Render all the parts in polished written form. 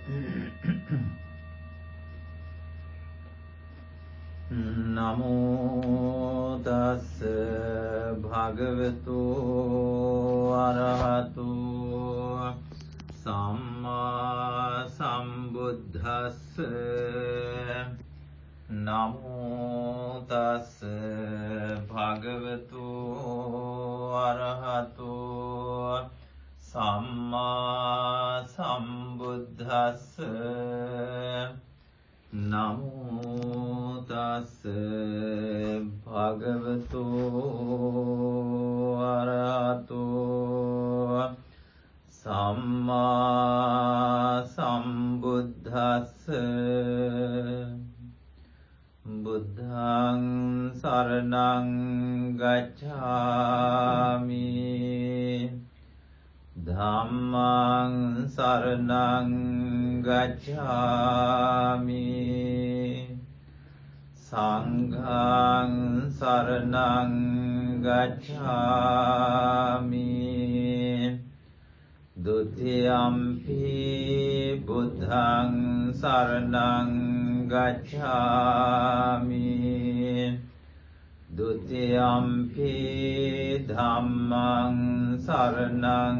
නමෝ තස් භගවතු අරහතු සම්මා සම්බුද්දස්ස නමෝ තස් භගවතු අරහතු සම්මා සම්බුද්දස්ස නමෝ තස් භගවතු අරහතු සම්මා සම්බුද්දස්ස බුද්ධං සරණං ගච්ඡාමි ධම්මං සරණං ගච්ඡාමි සංඝං සරණං ගච්ඡාමි ဒုတိယံ පි බුද්ධං සරණං ගච්ඡාමි ဒုတိယံ පි ධම්මං සරණං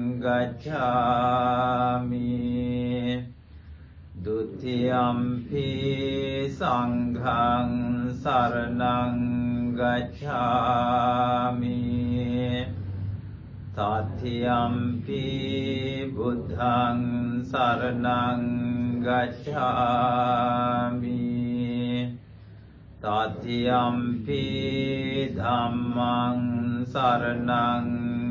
ගච්ඡාමි ဒုတိယံ පි සංඝං සරණං ගච්ඡාමි တတိယံ පි බුද්ධං සරණං ගච්ඡාමි တတိယံ පි ධම්මං සරණං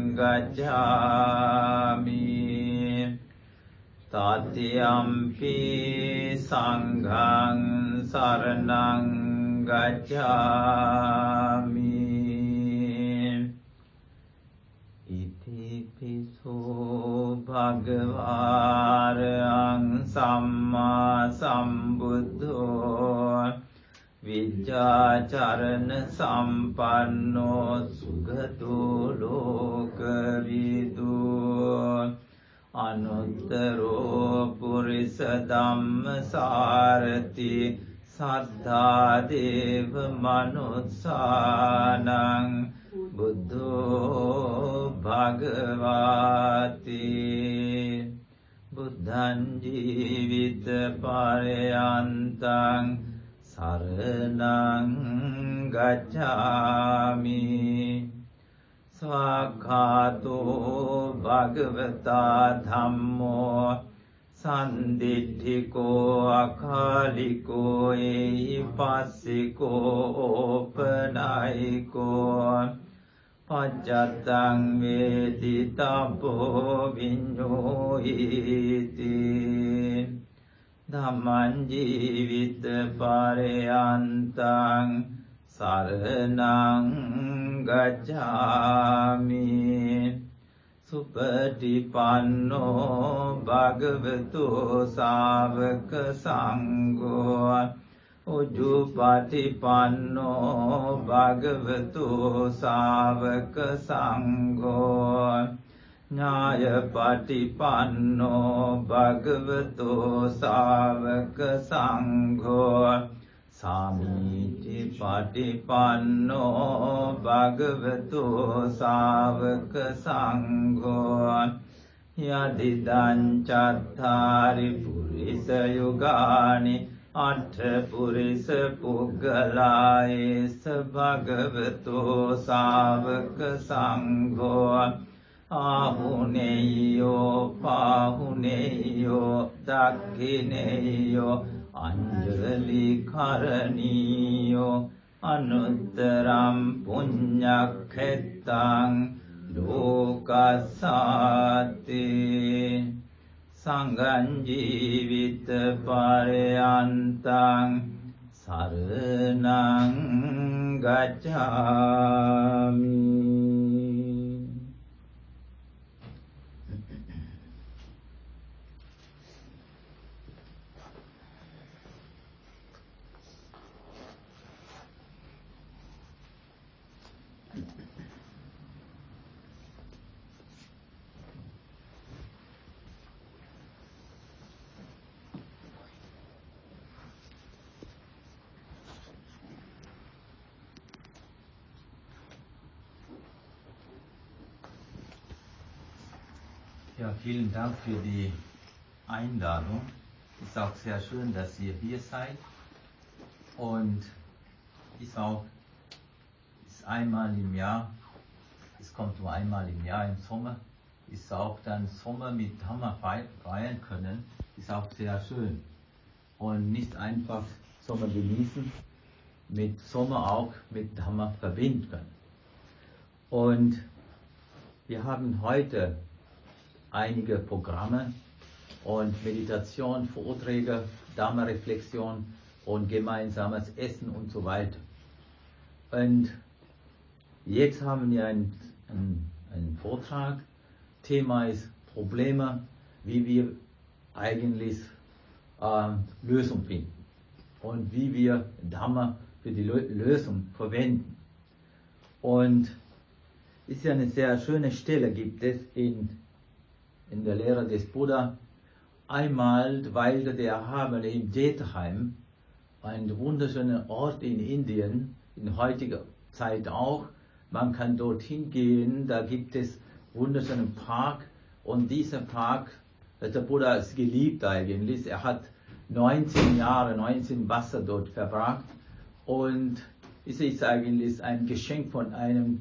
ගච්ඡාමි တတိယံ පි සංඝං සරණං ගච්ඡාමි ဣတိပိသောභဂဝါရဟံ සම්මා සම්බුද්ධෝ විජ්ජාචරණ සම්පන්නෝ සුගතෝ ලෝකවිදු අනුත්තරෝ පුරිස ධම්මසාරති සද්ධා දේව මනුස්සානං බුද්ධෝ භගවාති බුද්ධං ජීවිත පරයන්තං සරණං ගච්ඡාමි ස්වාඛාතෝ භගවතා ධම්මෝ සන්දිට්ඨිකෝ අකාලිකෝ ඒහි පස්සිකෝ ඕපනයිකෝ පච්චත්තං වේදි තප්පෝ විඤ්ඤෝයිති ධම්මං ජීවිත පරයන්තං සරණං ගච්ඡාමි සුපටිපන්නෝ භගවතු ශාවක සංඝෝ උජුපටිපන්නෝ භගවතු ශාවක සංඝෝ ඥායපටිපන්නෝ භගවතු ශාවක සංඝෝ සාමීචි පටිපන්නෝ භගවතු ශාවක සංඝෝ යදිදං චත්තාරි පුරිස යුගානි අට්ඨ පුරිස පුග්ගලායේස භගවතු ශාවක සංඝෝ ආහුනේයෝ පාහුනේයෝ දක්ඛිනේයෝ අංජලි කරණීයෝ අනුත්තරම් පුඤ්ඤක්ඛෙත්තං ලෝකස්සාති සංඝං ජීවිත පරයන්තං සරණං ගච්ඡාමි Ja, vielen Dank für die Einladung. Es ist auch sehr schön, dass ihr hier seid. Und ist einmal im Jahr, es kommt nur einmal im Jahr im Sommer, ist auch dann Sommer mit Dhamma feiern können, ist auch sehr schön. Und nicht einfach Sommer genießen, mit Sommer auch mit Dhamma verbinden können. Und wir haben heute einige Programme und Meditation, Vorträge, Dhamma-Reflexion und gemeinsames Essen und so weiter. Und jetzt haben wir einen Vortrag. Thema ist Probleme, wie wir eigentlich Lösung finden und wie wir Dhamma für die Lösung verwenden. Und es ist ja eine sehr schöne Stelle, gibt es in der Lehre des Buddha. Einmal weilte der Erhabene im Jetaheim, ein wunderschöner Ort in Indien, in heutiger Zeit auch. Man kann dorthin gehen, da gibt es wunderschönen Park, und dieser Park hat der Buddha geliebt eigentlich. Er hat 19 Wasser dort verbracht, und es ist eigentlich ein Geschenk von einem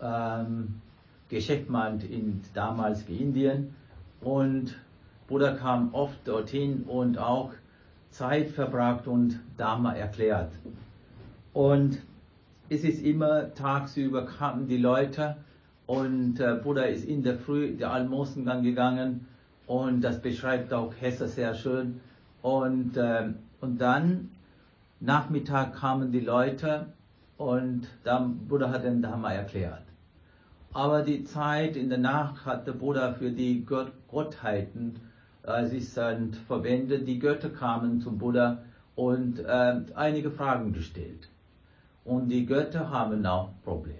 Geschäftsmann in damals Indien, und Buddha kam oft dorthin und auch Zeit verbracht und Dhamma erklärt. Und es ist immer tagsüber kamen die Leute, und Buddha ist in der Früh der Almosengang gegangen, und das beschreibt auch Hesse sehr schön. Und dann Nachmittag kamen die Leute, und dann Buddha hat den Dhamma erklärt. Aber die Zeit in der Nacht hat der Buddha für die Gottheiten sich verwendet. Die Götter kamen zum Buddha und einige Fragen gestellt. Und die Götter haben auch Probleme.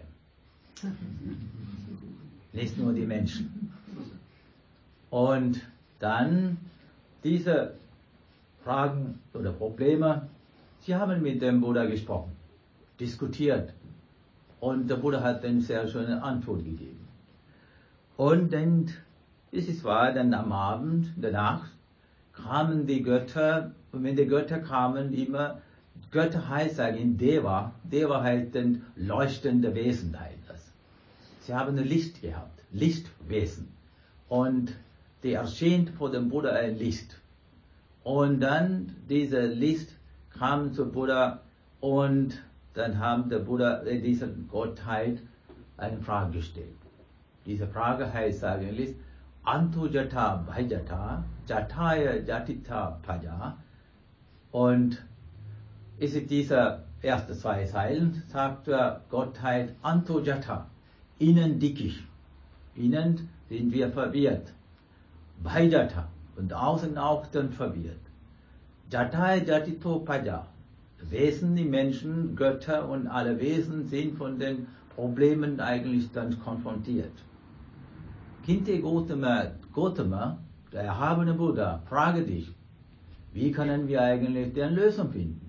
Nicht nur die Menschen. Und dann diese Fragen oder Probleme, sie haben mit dem Buddha gesprochen, diskutiert. Und der Buddha hat eine sehr schöne Antwort gegeben. Und dann ist es wahr, dann am Abend, in der Nacht, kamen die Götter, und wenn die Götter kamen, immer, Götter heißt eigentlich Deva. Deva heißt dann leuchtende Wesen. Sie haben ein Licht gehabt, Lichtwesen. Und die erschien vor dem Buddha ein Licht. Und dann dieses Licht kam zu Buddha, und dann haben der Buddha, diese Gottheit, eine Frage gestellt. Diese Frage heißt eigentlich Antu Jata Bhajata Jataya Jatita Bhaja. Und ist es diese erste zwei Zeilen, sagt der Gottheit Antu Jata, innen dickicht, innen sind wir verwirrt. Bhajata, und außen auch dann verwirrt. Jataya Jatito Bhaja. Wesen, die Menschen, Götter und alle Wesen sind von den Problemen eigentlich dann konfrontiert. Kinte Gautama, der erhabene Buddha, frage dich, wie können wir eigentlich deren Lösung finden?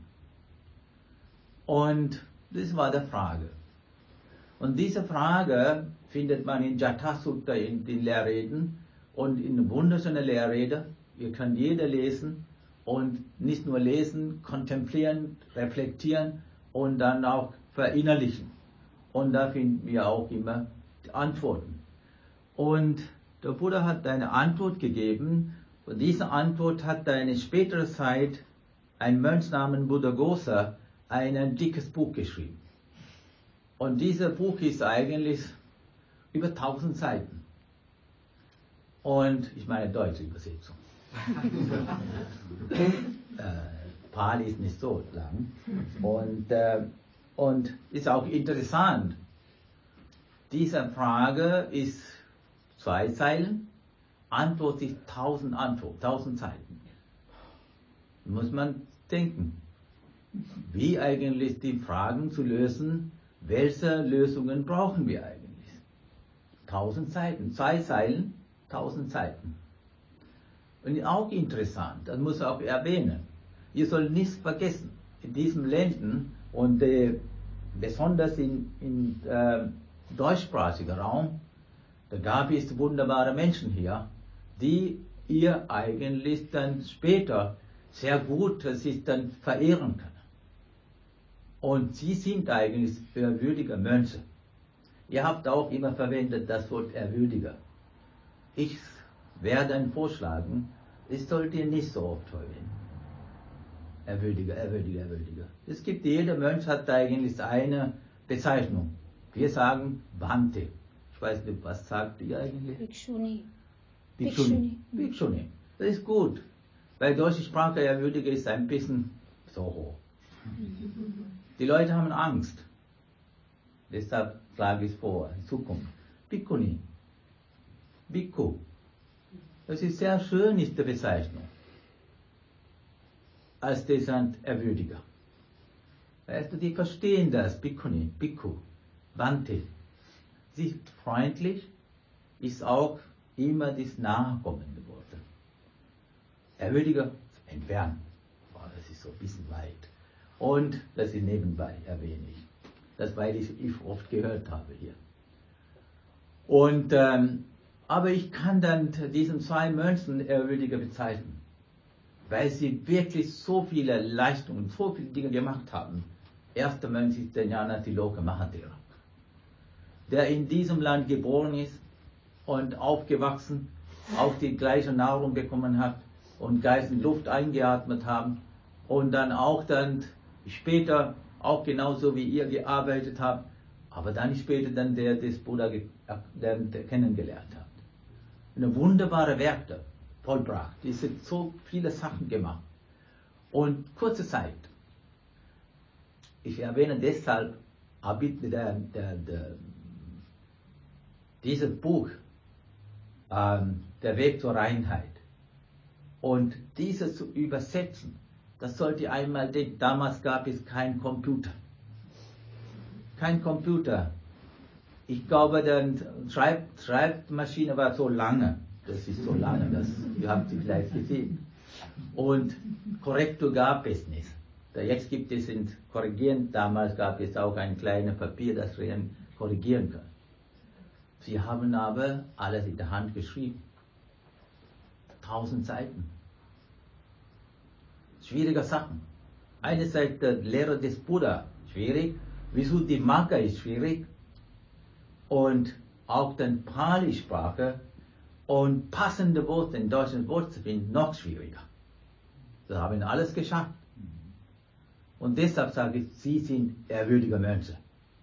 Und das war die Frage. Und diese Frage findet man in Jatha Sutta in den Lehrreden und in wunderschönen Lehrrede. Ihr könnt jeder lesen. Und nicht nur lesen, kontemplieren, reflektieren und dann auch verinnerlichen. Und da finden wir auch immer die Antworten. Und der Buddha hat eine Antwort gegeben, und diese Antwort hat eine spätere Zeit ein Mönch namens Buddhaghosa ein dickes Buch geschrieben. Und dieses Buch ist eigentlich über 1000 Seiten. Und ich meine deutsche Übersetzung. Pali ist nicht so lang. Und ist auch interessant. Diese Frage ist 2 Zeilen, Antwort ist 1000 Seiten. Muss man denken, wie eigentlich die Fragen zu lösen, welche Lösungen brauchen wir eigentlich? 1000 Seiten, 2 Zeilen, 1000 Seiten. Und auch interessant, das muss ich auch erwähnen, ihr sollt nichts vergessen, in diesem Ländern und besonders im deutschsprachigen Raum, da gab es wunderbare Menschen hier, die ihr eigentlich dann später sehr gut, das ist dann verehren können. Und sie sind eigentlich ehrwürdige Mönche. Ihr habt auch immer verwendet das Wort ehrwürdiger. Ich werde dann vorschlagen, es sollt ihr nicht so oft verwenden. Ehrwürdiger, ehrwürdiger, ehrwürdiger. Es gibt, jeder Mönch hat eigentlich eine Bezeichnung. Wir sagen Bhante. Ich weiß nicht, was sagt ihr eigentlich? Bhikshuni. Bhikshuni. Bhikshuni. Das ist gut. Weil deutsche Sprache ehrwürdiger ist ein bisschen so hoch. Die Leute haben Angst. Deshalb schlage ich vor, in Zukunft. Bhikkhuni. Bhikkhu. Das ist sehr schön, ist die Bezeichnung. Als die sind ehrwürdiger. Weißt du, die verstehen das. Bhikkhuni, Bhikkhu, Bhante. Sie ist freundlich, ist auch immer das nachkommende Wort. Ehrwürdiger, entfernen. Oh, das ist so ein bisschen weit. Und das ist nebenbei erwähne ich. Das, weil ich oft gehört habe hier. Und, aber ich kann dann diesen zwei Mönchen ehrwürdiger bezeichnen, weil sie wirklich so viele Leistungen, so viele Dinge gemacht haben. Erster Mönch ist der Jnana-Tiloka Mahadeva, der in diesem Land geboren ist und aufgewachsen, auch die gleiche Nahrung bekommen hat und Geist und Luft eingeatmet haben und dann auch dann später auch genauso wie ihr gearbeitet habt, aber dann später dann der des Buddha kennengelernt habt. Eine wunderbare Werke vollbracht. Die sind so viele Sachen gemacht. Und kurze Zeit. Ich erwähne deshalb dieses Buch, Der Weg zur Reinheit. Und dieses zu übersetzen, das sollte einmal denken. Damals gab es keinen Computer. Kein Computer. Ich glaube, die Schreibmaschine war so lange. Das ist so lange, ihr habt sie vielleicht gesehen. Und Korrektur gab es nicht. Jetzt gibt es Korrigieren. Damals gab es auch ein kleines Papier, das wir korrigieren können. Sie haben aber alles in der Hand geschrieben. 1000 Seiten. Schwierige Sachen. Einerseits der Lehre des Buddha, schwierig. Visuddhimagga ist schwierig. Und auch dann Pali-Sprache und passende Worte in deutschen Wort zu finden, noch schwieriger. Sie haben alles geschafft. Und deshalb sage ich, sie sind ehrwürdige Mönche.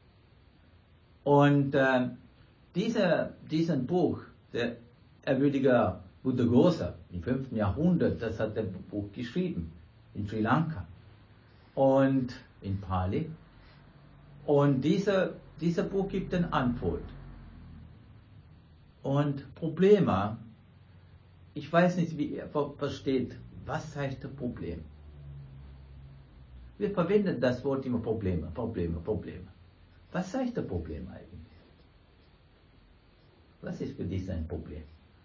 Und diesen Buch, der ehrwürdige Buddhaghosa im 5. Jahrhundert, das hat der Buch geschrieben, in Sri Lanka und in Pali. Und dieser Buch gibt eine Antwort. Und Probleme, ich weiß nicht, wie ihr versteht, was heißt das Problem? Wir verwenden das Wort immer Probleme. Was heißt das Problem eigentlich? Was ist für dich ein Problem?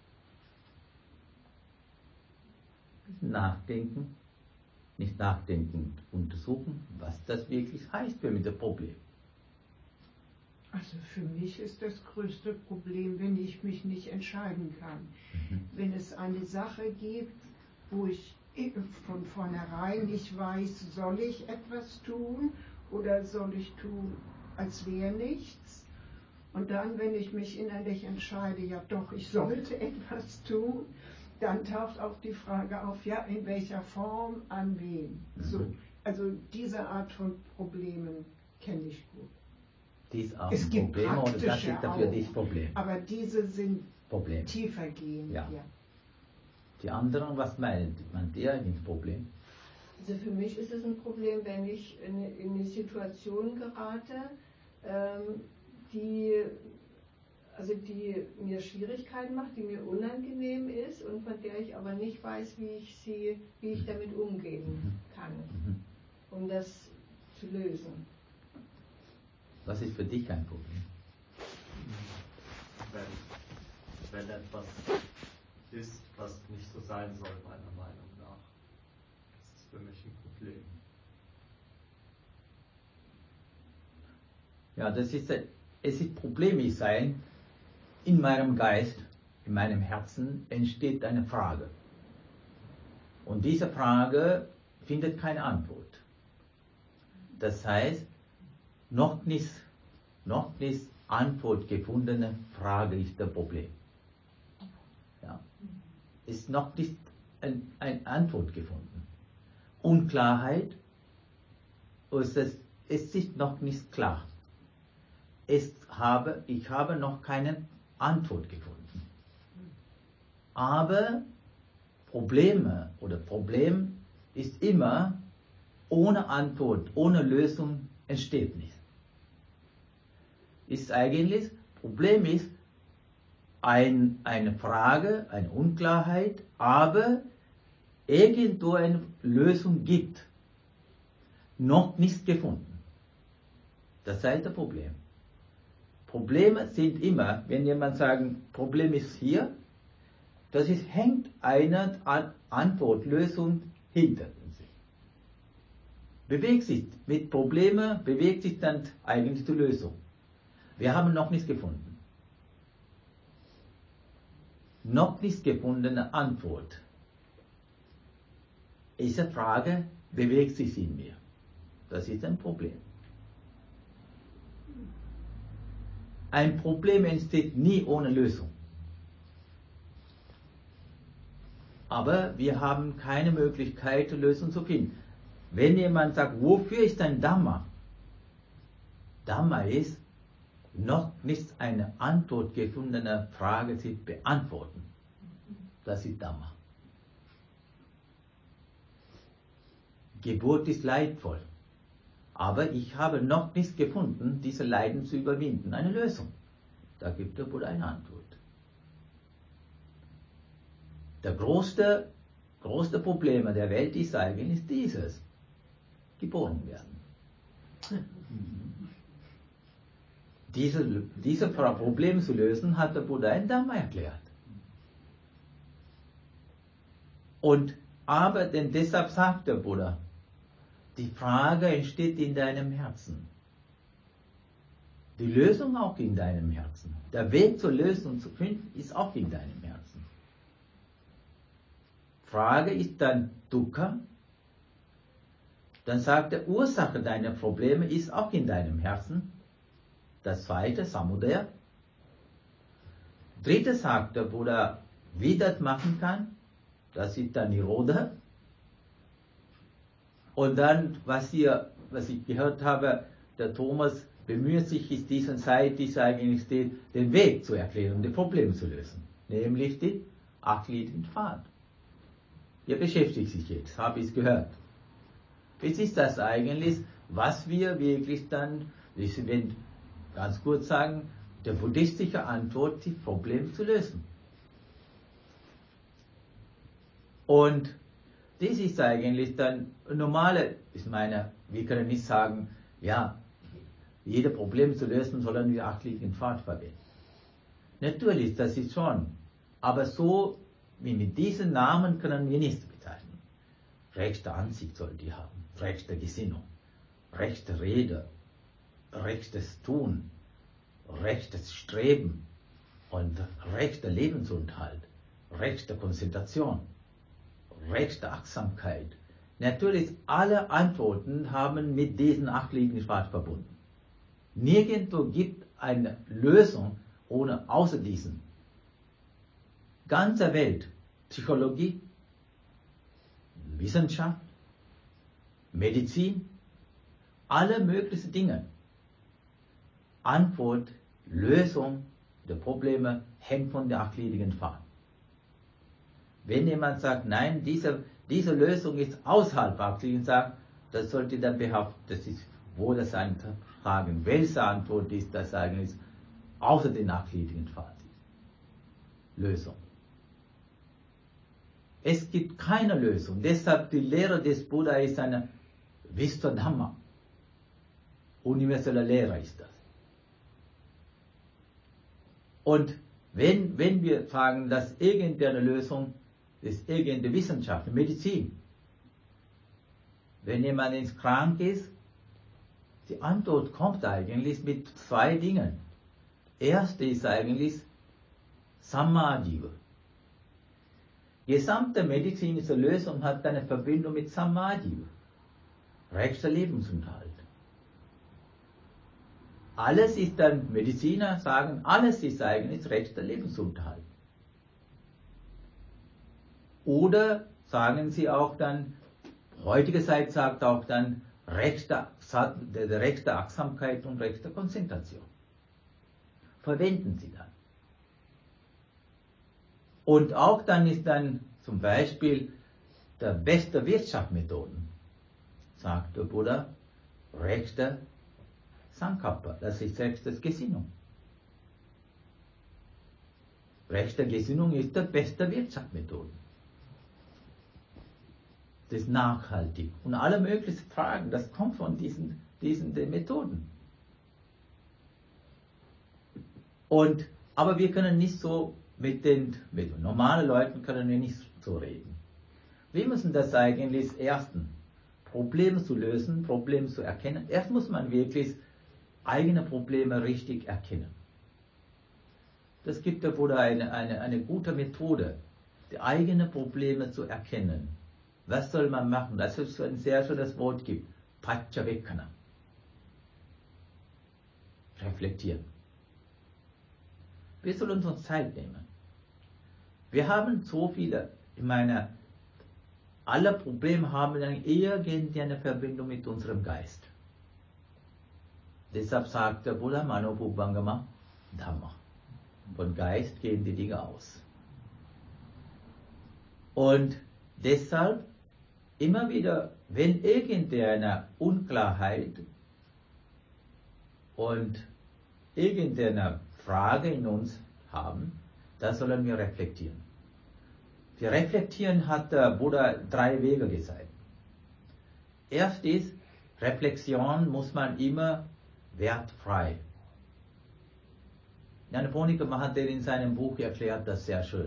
Nachdenken, nicht nachdenken, untersuchen, was das wirklich heißt für mich das Problem. Also für mich ist das größte Problem, wenn ich mich nicht entscheiden kann. Wenn es eine Sache gibt, wo ich von vornherein nicht weiß, soll ich etwas tun oder soll ich tun, als wäre nichts. Und dann, wenn ich mich innerlich entscheide, ja doch, ich sollte etwas tun, dann taucht auch die Frage auf, ja, in welcher Form, an wen. So, also diese Art von Problemen kenne ich gut. Dies auch Es gibt Probleme oder das ist praktische dafür auch, dich Problem? aber diese Problem. sind tiefergehend. Ja. Die anderen, was meint ihr ein Problem? Also für mich ist es ein Problem, wenn ich in eine Situation gerate, die mir Schwierigkeiten macht, die mir unangenehm ist und von der ich aber nicht weiß, wie ich damit umgehen kann, um das zu lösen. Was ist für dich ein Problem? Wenn etwas ist, was nicht so sein soll, meiner Meinung nach, das ist für mich ein Problem. Ja, es ist problemig sein in meinem Geist, in meinem Herzen entsteht eine Frage. Und diese Frage findet keine Antwort. Das heißt, noch nicht Antwort gefundene Frage ist das Problem. Ja. Ist noch nicht eine Antwort gefunden. Unklarheit, es ist noch nicht klar. Ich habe noch keine Antwort gefunden. Aber Problem ist immer ohne Antwort, ohne Lösung entsteht nicht. Problem ist eine Frage, eine Unklarheit, aber irgendwo eine Lösung gibt. Noch nicht gefunden. Das heißt das Problem. Probleme sind immer, wenn jemand sagt, Problem ist hier, hängt eine Antwort, Lösung hinter sich. Mit Problemen bewegt sich dann eigentlich die Lösung. Wir haben noch nicht gefunden. Noch nicht gefundene Antwort. Diese Frage bewegt sich in mir. Das ist ein Problem. Ein Problem entsteht nie ohne Lösung. Aber wir haben keine Möglichkeit, Lösung zu finden. Wenn jemand sagt, wofür ist ein Dhamma? Dhamma ist noch nicht eine Antwort gefundene Frage zu beantworten. Das ist Dhamma. Geburt ist leidvoll. Aber ich habe noch nicht gefunden, diese Leiden zu überwinden. Eine Lösung. Da gibt der Buddha eine Antwort. Der größte Problem der Welt ist eigentlich dieses. Geboren werden. Dieses Problem zu lösen, hat der Buddha in Dhamma erklärt. Aber deshalb sagt der Buddha, die Frage entsteht in deinem Herzen. Die Lösung auch in deinem Herzen. Der Weg zur Lösung zu finden, ist auch in deinem Herzen. Frage ist dann Dukkha. Dann sagt er, Ursache deiner Probleme ist auch in deinem Herzen. Das zweite, Samudaya. Dritte sagt der Buddha, wie das machen kann. Das ist dann Nirodha. Und dann, was ich gehört habe, der Thomas bemüht sich in dieser Zeit, die eigentlich steht, den Weg zu erklären, das Problem zu lösen. Nämlich den achtgliedrigen Pfad. Ihr beschäftigt sich jetzt, habe ich es gehört. Jetzt ist das eigentlich, was wir wirklich dann, ich will ganz kurz sagen, der buddhistische Antwort, das Problem zu lösen. Und das ist eigentlich dann normale, wir können nicht sagen, ja, jedes Problem zu lösen, sollen wir achtgliedrigen Pfad verwenden. Natürlich, das ist schon, aber so wie mit diesen Namen können wir nichts bezeichnen. Rechte Ansicht soll die haben, rechte Gesinnung, rechte Rede, rechtes Tun, rechtes Streben und rechter Lebensunterhalt, rechte Konzentration, rechte Achtsamkeit. Natürlich, alle Antworten haben mit diesem achtgliedrigen Pfad verbunden. Nirgendwo gibt eine Lösung außer diesen. Ganze Welt, Psychologie, Wissenschaft, Medizin, alle möglichen Dinge. Antwort, Lösung der Probleme hängt von der achtgliedrigen Pfad. Wenn jemand sagt, nein, diese Lösung ist außerhalb der achtgliedrigen Pfad, das sollte dann behaupten, das ist wohl das eine Frage. Welche Antwort ist das eigentlich außer den achtgliedrigen Pfad? Lösung. Es gibt keine Lösung. Deshalb die Lehre des Buddha ist eine Vista Dhamma. Universelle Lehre ist das. Und wenn wir fragen, dass irgendeine Lösung ist, irgendeine Wissenschaft, Medizin, wenn jemand krank ist, die Antwort kommt eigentlich mit zwei Dingen. Erste ist eigentlich Samadhi. Gesamte medizinische Lösung hat eine Verbindung mit Samadhi, rechter Lebensunterhalt. Alles ist dann, Mediziner sagen, alles ist eigentlich rechter Lebensunterhalt. Oder sagen sie auch dann, heutige Zeit sagt auch dann, rechte Achtsamkeit und rechte Konzentration. Verwenden sie dann. Und auch dann ist dann zum Beispiel der beste Wirtschaftsmethoden, sagt der Buddha, rechte Sankappa, das ist rechte Gesinnung. Rechte Gesinnung ist der beste Wirtschaftsmethode. Das ist nachhaltig. Und alle möglichen Fragen, das kommt von diesen Methoden. Aber wir können nicht so mit normalen Leuten können wir nicht so reden. Wir müssen das eigentlich erstens, Probleme zu lösen, Probleme zu erkennen. Erst muss man wirklich eigene Probleme richtig erkennen. Das gibt der Buddha eine gute Methode, die eigenen Probleme zu erkennen. Was soll man machen? Das ist ein sehr schönes Wort gibt. Paccavekkhana. Reflektieren. Wir sollen uns Zeit nehmen. Wir haben so viele, alle Probleme haben dann irgendeine Verbindung mit unserem Geist. Deshalb sagt der Buddha, Manopubbangama Dhamma. Von Geist gehen die Dinge aus. Und deshalb immer wieder, wenn irgendeine Unklarheit und irgendeine Frage in uns haben, da sollen wir reflektieren. Für Reflektieren hat der Buddha 3 Wege gezeigt. Erst ist, Reflexion muss man immer wertfrei. Nyanaponika Mahathir in seinem Buch erklärt das sehr schön.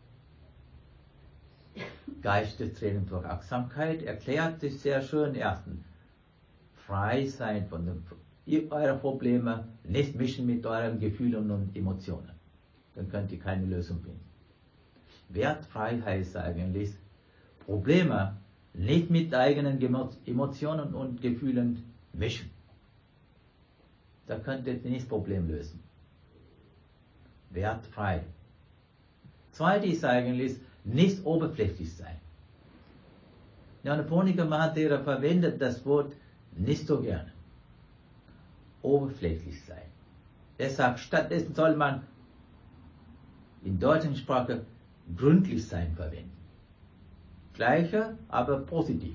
Geistestraining durch Achtsamkeit erklärt das sehr schön. Erstens, frei sein von euren Problemen, nicht mischen mit euren Gefühlen und Emotionen. Dann könnt ihr keine Lösung finden. Wertfrei heißt eigentlich, Probleme nicht mit eigenen Emotionen und Gefühlen mischen. Da könnt ihr nicht das Problem lösen. Wertfrei. Zweites ist eigentlich, nicht oberflächlich sein. Nyanaponika Mahathir verwendet das Wort nicht so gerne. Oberflächlich sein. Er sagt, stattdessen soll man in deutschen Sprache gründlich sein verwenden. Gleiche, aber positiv.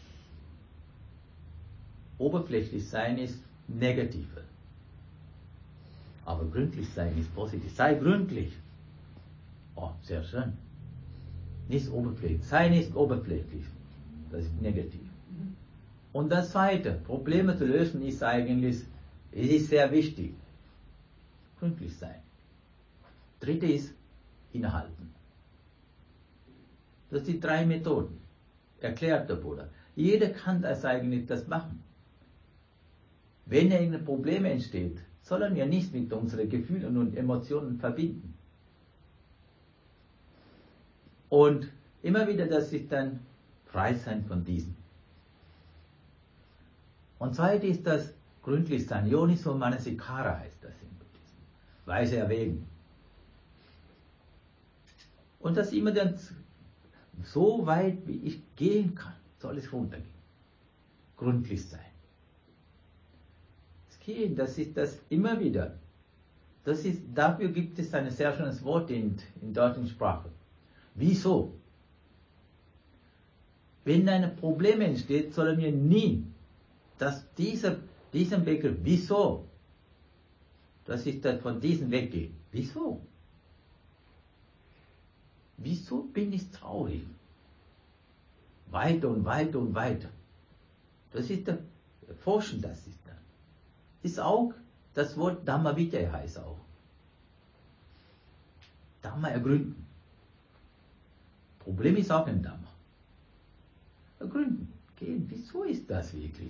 Oberflächlich sein ist negativ. Aber gründlich sein ist positiv. Sei gründlich. Oh, sehr schön. Nicht oberflächlich. Sei nicht oberflächlich. Das ist negativ. Und das Zweite, Probleme zu lösen, ist eigentlich, es ist sehr wichtig. Gründlich sein. Dritte ist, innehalten. Das sind die 3 Methoden. Erklärt der Buddha. Jeder kann das eigentlich das machen. Wenn irgendein Problem entsteht, sollen wir nicht mit unseren Gefühlen und Emotionen verbinden. Und immer wieder, das ist dann frei sein von diesen. Und zweitens ist das gründlich sein. Yoniso Manasikara heißt das in Buddhismus. Weise erwägen. Und das immer dann so weit, wie ich gehen kann, soll es runtergehen. Gründlich sein. Das Gehen, das ist das immer wieder. Dafür gibt es ein sehr schönes Wort in deutschen Sprache. Wieso? Wenn ein Problem entsteht, sollen wir nie diesen Begriff, wieso, das ist das von diesem weggehen. Wieso? Wieso bin ich traurig? Weiter und weiter und weiter. Das ist der Forschen, das ist dann. Ist auch, das Wort Dhammavidya heißt auch. Dhamma ergründen. Problem ist auch ein Dhamma. Ergründen, gehen. Wieso ist das wirklich?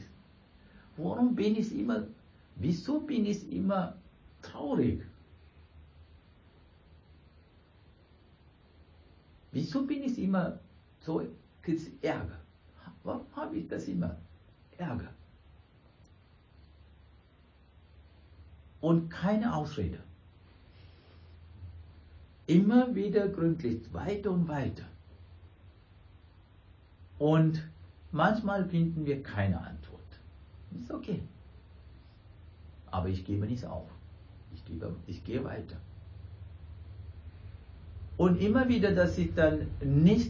Wieso bin ich immer traurig? Wieso bin ich immer so Ärger? Warum habe ich das immer? Ärger. Und keine Ausrede. Immer wieder gründlich, weiter und weiter. Und manchmal finden wir keine Antwort. Ist okay. Aber ich gebe nicht auf. Ich gehe weiter. Und immer wieder, dass ich dann nicht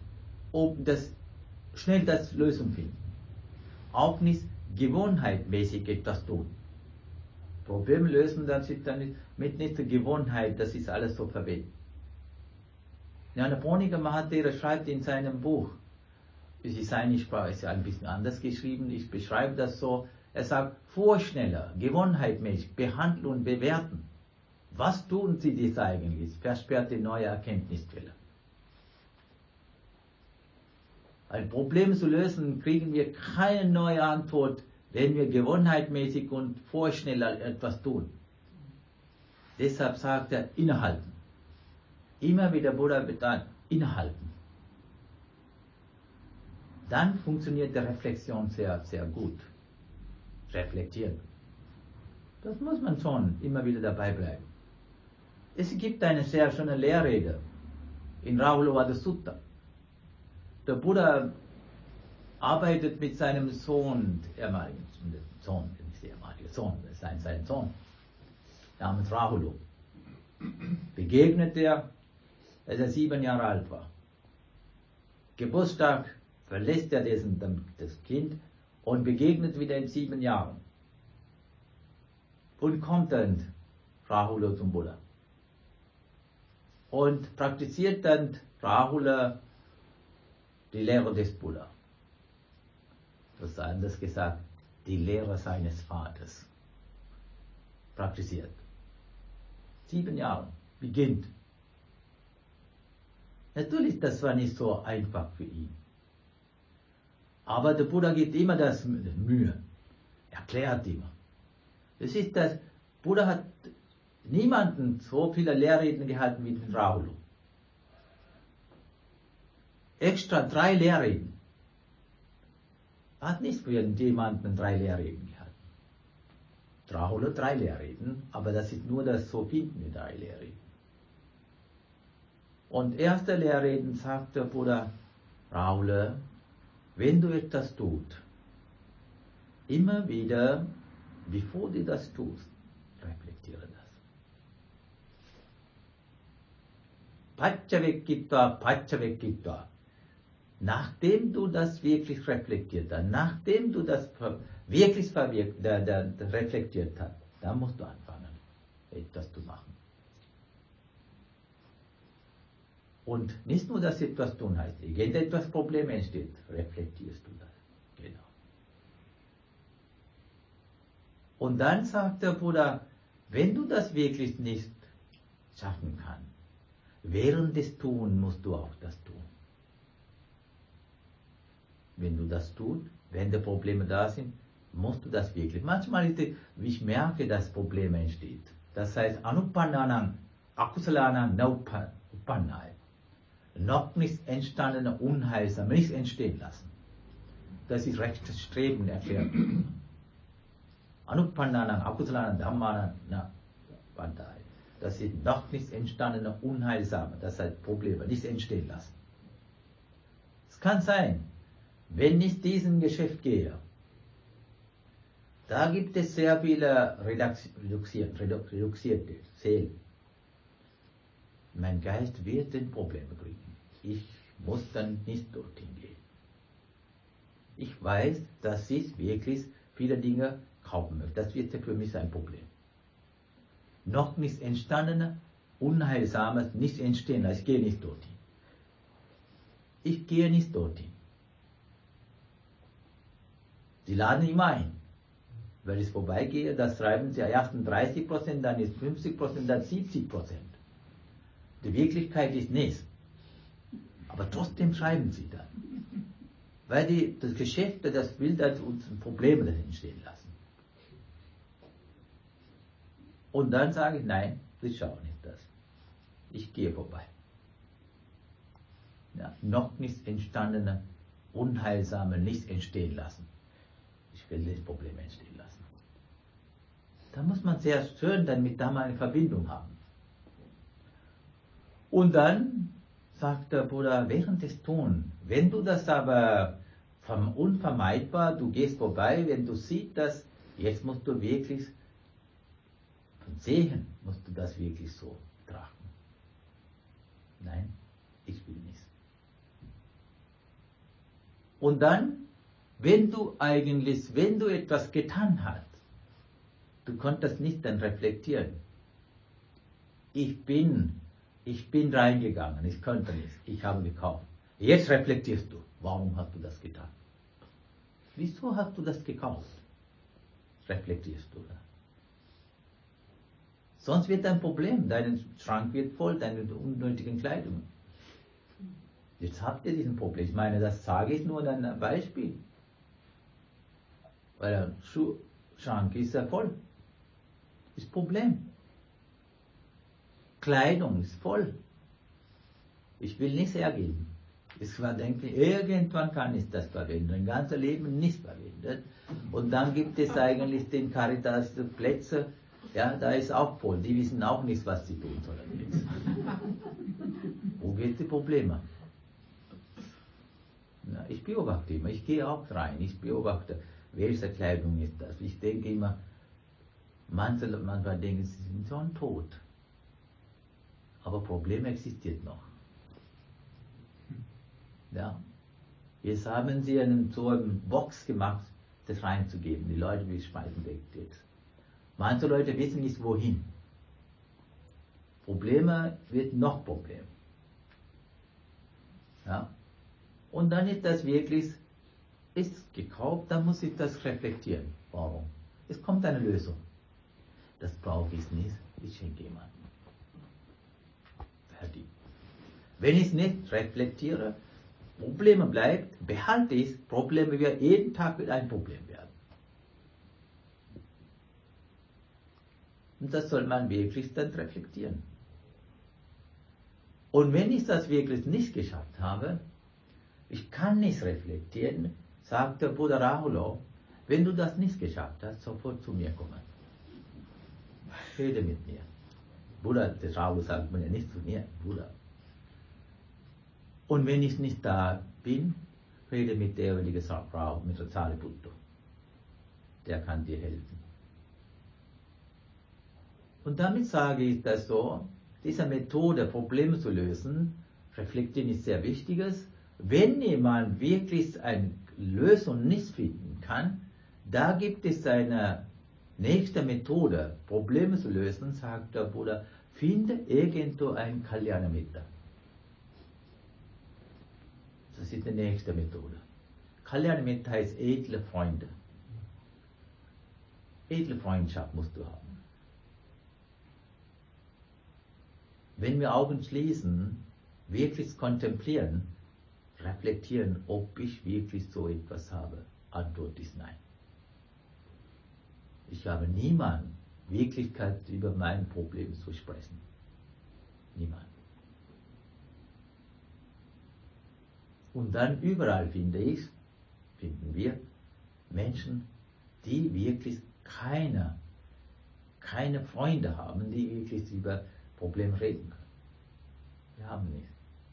schnell das Lösung finde. Auch nicht gewohnheitmäßig etwas tun. Problem lösen, das ist dann mit nicht der Gewohnheit, das ist alles so verwendet. Nyanaponika Mahatera schreibt in seinem Buch, es ist seine Sprache, ist ja ein bisschen anders geschrieben, ich beschreibe das so, er sagt, vorschneller, gewohnheitmäßig, behandeln und bewerten. Was tun Sie dies eigentlich? Versperrt die neue Erkenntnisquelle. Ein Problem zu lösen, kriegen wir keine neue Antwort, wenn wir gewohnheitmäßig und vorschneller etwas tun. Deshalb sagt er, innehalten. Immer wieder Buddha betont, innehalten. Dann funktioniert die Reflexion sehr, sehr gut. Reflektieren. Das muss man schon immer wieder dabei bleiben. Es gibt eine sehr schöne Lehrrede in Rahulawada Sutta. Der Buddha arbeitet mit seinem Sohn, sein Sohn, namens Rahulu. Begegnet er, als er 7 Jahre alt war. Geburtstag verlässt er das Kind und begegnet wieder in 7 Jahren. Und kommt dann Rahula zum Buddha. Und praktiziert dann Rahula die Lehre des Buddha. Das ist anders gesagt, die Lehre seines Vaters. Praktiziert. 7 Jahre, beginnt. Natürlich, das war nicht so einfach für ihn. Aber der Buddha gibt immer das Mühe. Erklärt immer. Das ist das, Buddha hat niemanden so viele Lehrreden gehalten wie den Rahulu. Extra 3 Lehrreden. Hat nicht für jemanden 3 Lehrreden gehalten. Rahulu 3 Lehrreden, aber das ist nur das, so finden wir 3 Lehrreden. Und erste Lehrreden sagt der Buddha, Rahula, wenn du etwas tust, immer wieder, bevor du das tust, reflektiere das. Paccavekkhitva. Nachdem du das wirklich reflektiert hast, nachdem du das wirklich reflektiert hast, dann musst du anfangen, etwas zu machen. Und nicht nur, dass etwas tun heißt, wenn etwas Problem entsteht, reflektierst du das. Genau. Und dann sagt der Buddha, wenn du das wirklich nicht schaffen kannst, während des Tun musst du auch das tun. Wenn du das tust, wenn die Probleme da sind, musst du das wirklich. Manchmal ist es, wie ich merke, dass Probleme entstehen. Das heißt, Anupannanam, Akusalanam, Naupannai. Noch nicht entstandene Unheilsam, nicht entstehen lassen. Das ist rechtes Streben erklärt. Anupannanam, Akusalanam, Dhammanam, Naupannai. Das ist noch nicht entstandene Unheilsame, das heißt Probleme, nicht entstehen lassen. Es kann sein, wenn ich diesen Geschäft gehe, da gibt es sehr viele reduzierte Seelen. Mein Geist wird den Probleme kriegen. Ich muss dann nicht dorthin gehen. Ich weiß, dass ich wirklich viele Dinge kaufen möchte. Das wird für mich ein Problem. Noch nicht entstandene, Unheilsames nicht entstehen. Ich gehe nicht dorthin. Ich gehe nicht dorthin. Sie laden immer ein. Wenn ich vorbeigehe, das schreiben sie erst 30%, dann ist 50%, dann 70%. Die Wirklichkeit ist nichts. Aber trotzdem schreiben sie dann. Weil das Geschäft, das will dann uns Probleme entstehen lassen. Und dann sage ich, nein, ich schaue nicht das. Ich gehe vorbei. ja, noch nicht entstandene, unheilsame nicht entstehen lassen. Ich will das Problem entstehen lassen. Da muss man sehr schön damit da mal eine Verbindung haben. Und dann sagt der Buddha, während des Tun, wenn du das aber unvermeidbar, du gehst vorbei, wenn du siehst, dass jetzt musst du wirklich sehen, musst du das wirklich so betrachten. Nein, ich will nicht. Und dann, wenn du etwas getan hast, du konntest nicht dann reflektieren. Ich bin reingegangen, ich konnte nicht, ich habe gekauft. Jetzt reflektierst du, warum hast du das getan? Wieso hast du das gekauft? Reflektierst du. Sonst wird ein Problem, dein Schrank wird voll, deine unnötigen Kleidung. Jetzt habt ihr diesen Problem. Ich meine, das sage ich nur in einem Beispiel. Weil der Schuhschrank ist ja voll. Ist Problem. Kleidung ist voll. Ich will nichts hergeben. Ich denke, irgendwann kann ich das verwenden. Mein ganzes Leben nicht verwendet. Und dann gibt es eigentlich den Caritas Plätze, ja, da ist auch voll. Die wissen auch nicht, was sie tun sollen jetzt. Wo geht die Probleme? Na, ich beobachte immer, ich gehe auch rein, ich beobachte, welche Kleidung ist das. Ich denke immer, manchmal denken, sie sind schon tot. Aber Problem existiert noch. Ja. Jetzt haben sie so eine Box gemacht, das reinzugeben. Die Leute schmeißen weg jetzt. Manche Leute wissen nicht wohin. Probleme wird noch Problem. Ja. Und dann ist das wirklich, ist gekauft, dann muss ich das reflektieren. Warum? Es kommt eine Lösung. Das brauche ich nicht, ich schenke jemandem. Fertig. Wenn ich es nicht reflektiere, Probleme bleibt, behalte ich es, Probleme wird jeden Tag wird ein Problem werden. Und das soll man wirklich dann reflektieren. Und wenn ich das wirklich nicht geschafft habe, ich kann nicht reflektieren, sagt der Buddha Rahula, wenn du das nicht geschafft hast, sofort zu mir kommen. Rede mit mir. Buddha, der Rahula sagt mir nicht zu mir, Buddha. Und wenn ich nicht da bin, rede mit der Frau, mit der Sariputta. Der kann dir helfen. Und damit sage ich das so, diese Methode, Probleme zu lösen, reflektieren ist sehr Wichtiges. Wenn jemand wirklich eine Lösung nicht finden kann, da gibt es eine nächste Methode, Probleme zu lösen, sagt der Buddha, finde irgendwo einen Kalyanamitta. Das ist die nächste Methode. Kalyanamitta heißt edle Freunde. Edle Freundschaft musst du haben. Wenn wir Augen schließen, wirklich kontemplieren, reflektieren, ob ich wirklich so etwas habe, Antwort ist nein. Ich habe niemanden Wirklichkeit über mein Problem zu sprechen. Niemand. Und dann überall finden wir Menschen, die wirklich keine Freunde haben, die wirklich über Probleme reden können. Wir haben nicht.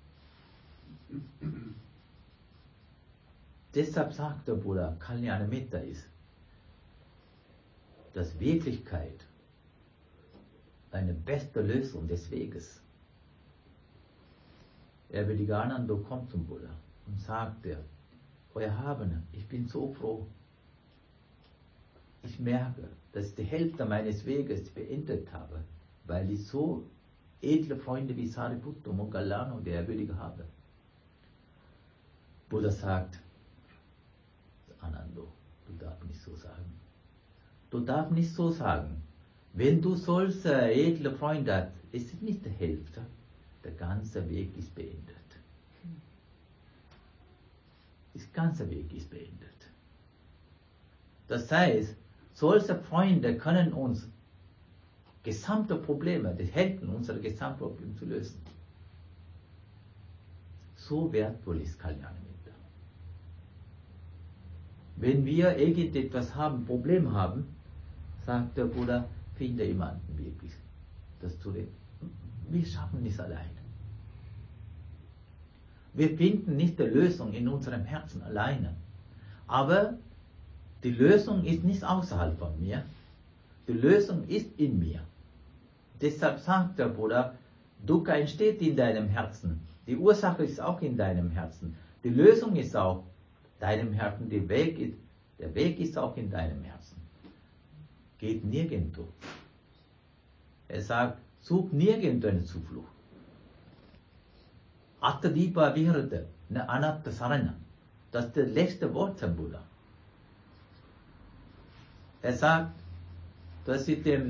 Deshalb sagt der Buddha, Kalyanamitta ist, dass Wirklichkeit eine beste Lösung des Weges. Ervedigananda kommt zum Buddha und sagt Euer Erhabene, ich bin so froh. Ich merke, dass ich die Hälfte meines Weges beendet habe, weil ich so edle Freunde wie Sariputta, Moggallana und der Ehrwürdige habe. Buddha sagt, Anando, du darfst nicht so sagen. Du darfst nicht so sagen. Wenn du solche edle Freunde hast, ist es nicht die Hälfte. Der ganze Weg ist beendet. Der ganze Weg ist beendet. Das heißt, solche Freunde können uns gesamte Probleme, die helfen, unsere Gesamtprobleme zu lösen. So wertvoll ist Kalyana Mitta. Wenn wir irgendetwas haben, Problem haben, sagt der Buddha, finde jemanden wirklich, das zu reden. Wir schaffen es alleine. Wir finden nicht die Lösung in unserem Herzen alleine. Aber die Lösung ist nicht außerhalb von mir. Die Lösung ist in mir. Deshalb sagt der Buddha, Dukkha entsteht in deinem Herzen. Die Ursache ist auch in deinem Herzen. Die Lösung ist auch in deinem Herzen. Der Weg ist auch in deinem Herzen. Geht nirgendwo. Er sagt, such nirgendwo eine Zuflucht. Attadipa Vihrata, ne Anatta Sarana. Das ist das letzte Wort vom Buddha. Er sagt, dass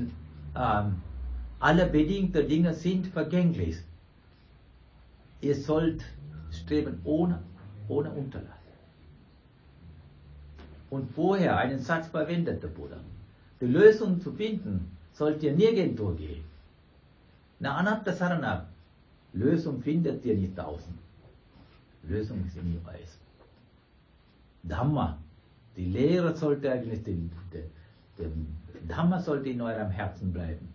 alle bedingten Dinge sind vergänglich. Ihr sollt streben ohne Unterlass. Und vorher einen Satz verwendet der Buddha. Die Lösung zu finden, sollt ihr nirgendwo gehen. Na Anatta Sarana, Lösung findet ihr nicht außen. Lösung ist in ihr Eis. Dhamma, die Lehre sollte eigentlich, der Dhamma sollte in eurem Herzen bleiben.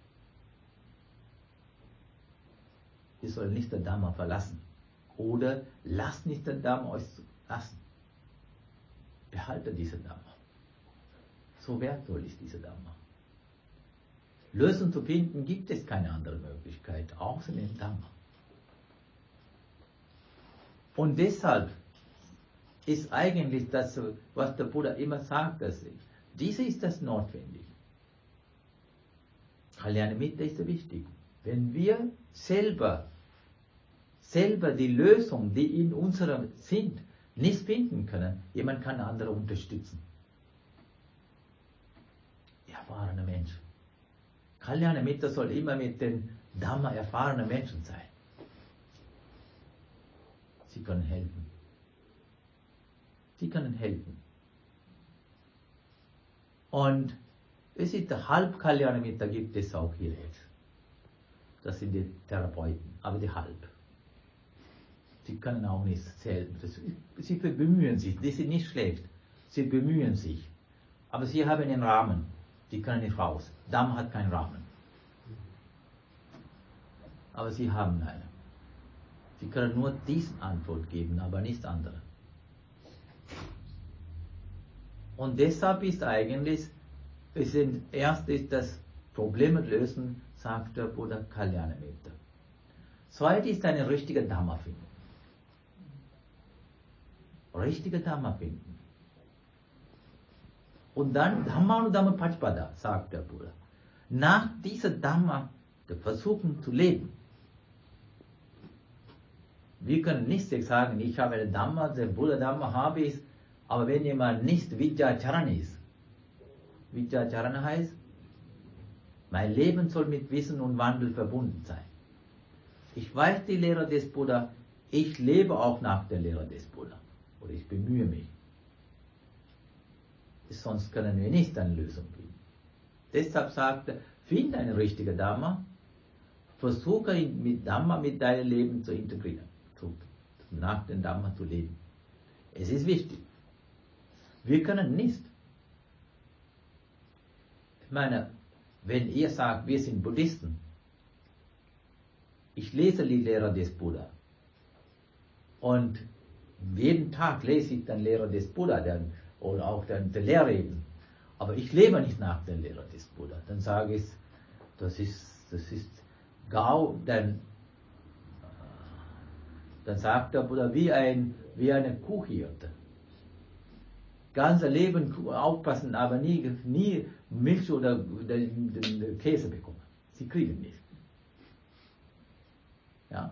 Ihr sollt nicht den Dhamma verlassen. Oder lasst nicht den Dhamma euch lassen. Behaltet diese Dhamma. So wertvoll ist diese Dhamma. Lösung zu finden gibt es keine andere Möglichkeit, außer dem Dhamma. Und deshalb ist eigentlich das, was der Buddha immer sagt, diese ist das notwendig. Kalyana Mitta ist wichtig. Wenn wir selber die Lösung, die in unserem sind, nicht finden können, jemand kann andere unterstützen. Erfahrener Mensch. Kalyana Mitta soll immer mit den Dhamma erfahrenen Menschen sein. Sie können helfen. Sie können helfen. Und es ist halb Kalyana Mitta gibt es auch hier jetzt. Das sind die Therapeuten, aber die halb. Sie können auch nicht selbst. Sie bemühen sich, die sind nicht schlecht. Sie bemühen sich. Aber sie haben einen Rahmen. Die können nicht raus. Dhamma hat keinen Rahmen. Aber sie haben einen. Sie können nur diese Antwort geben, aber nicht andere. Und deshalb ist eigentlich, erst ist das Problem lösen, sagt der Buddha, Kalyana Mitta. Zweit ist eine richtige Dhamma finden. Richtige Dhamma finden. Und dann Dhamma und Dhamma Patipada, sagt der Buddha. Nach dieser Dhamma, der Versuchen zu leben. Wir können nicht sagen, ich habe eine Dhamma, der Buddha Dhamma habe ich, aber wenn jemand nicht Vidyacharana ist. Vidyacharana heißt, mein Leben soll mit Wissen und Wandel verbunden sein. Ich weiß die Lehre des Buddha, ich lebe auch nach der Lehre des Buddha. Oder ich bemühe mich. Sonst können wir nicht eine Lösung finden. Deshalb sagt er, finde eine richtige Dhamma, versuche mit Dhamma mit deinem Leben zu integrieren, nach dem Dhamma zu leben. Es ist wichtig. Wir können nicht. Ich meine, wenn ihr sagt, wir sind Buddhisten, ich lese die Lehre des Buddha und jeden Tag lese ich den Lehre des Buddha oder auch den Lehrreden, aber ich lebe nicht nach der Lehre des Buddha, dann sage ich, das ist Gau, dann sagt der Buddha, wie eine Kuhhirte. Ganze Leben aufpassen, aber nie Milch oder den Käse bekommen. Sie kriegen nicht. Ja.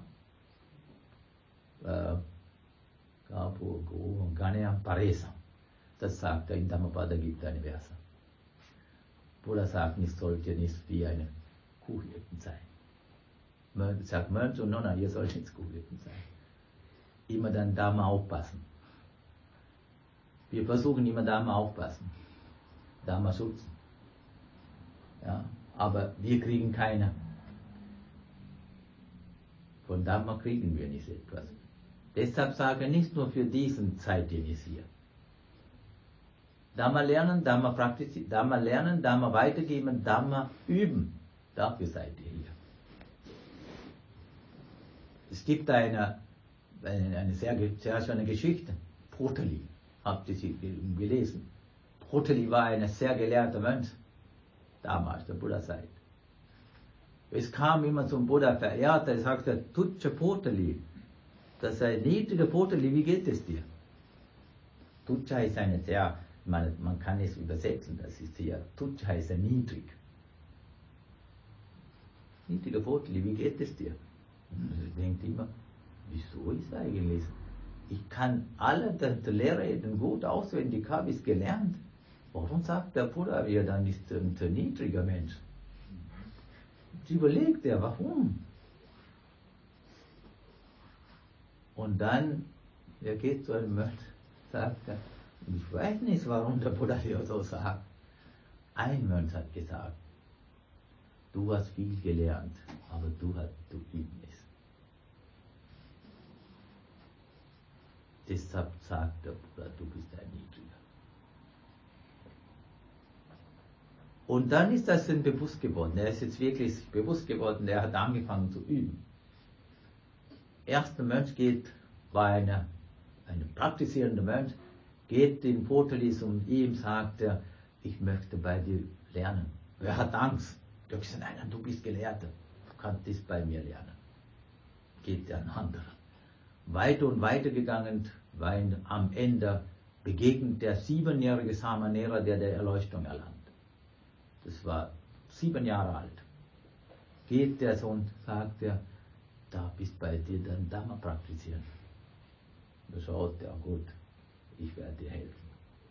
Ganea Paresa. Das sagt er in Dhammapada, gibt eine Verse. Buddha sagt, nicht sollt ihr nicht wie eine Kuhhirten sein. Sagt Mönch und Nonna, ihr sollt nicht Kuhhirten sein. Immer dann Dhamma aufpassen. Wir versuchen immer Dhamma aufpassen. Dhamma schützen. Ja, aber wir kriegen keine. Von Dhamma kriegen wir nicht etwas. Deshalb sage ich nicht nur für diesen Zeit, den ist hier. Dhamma lernen, Dhamma praktizieren, Dhamma lernen, Dhamma weitergeben, Dhamma üben. Dafür seid ihr hier. Es gibt eine sehr schöne Geschichte. Protali, habt ihr sie gelesen? Protali war ein sehr gelehrter Mönch, damals, der Buddha-Zeit. Es kam jemand zum Buddha verehrt, der sagte, Tuccia Protali, das ist ein niedriger Protali, wie geht es dir? Tuccia ist eine sehr, man kann es übersetzen, das ist hier, Tuccia ist ein niedrig. Niedriger Protali, wie geht es dir? Und er denkt immer, wieso ist eigentlich? Ich kann alle der Lehrreden gut auswendig, habe ich es gelernt. Warum sagt der Buddha, wir dann ist ein niedriger Mensch? Und überlegt er, warum? Und dann, er geht zu einem Mönch, sagt er, ich weiß nicht, warum der Buddha hier so sagt. Ein Mönch hat gesagt, du hast viel gelernt, aber du übst es. Deshalb sagt der Buddha, du bist ein Niedriger. Und dann ist das ihm bewusst geworden. Er ist jetzt wirklich bewusst geworden, er hat angefangen zu üben. Erster Mönch war ein praktizierender Mönch, geht in Potalis und ihm sagt er, ich möchte bei dir lernen. Er hat Angst. Er hat gesagt, nein, du bist Gelehrter, du kannst das bei mir lernen. Geht der ein anderer. Weiter und weiter gegangen, weil am Ende begegnet der 7-jährige Samanera, der Erleuchtung erlangt. Das war 7 Jahre alt. Geht der Sohn, sagt er, da bist bei dir dann Dhamma praktizieren. Da schaut er, gut, ich werde dir helfen.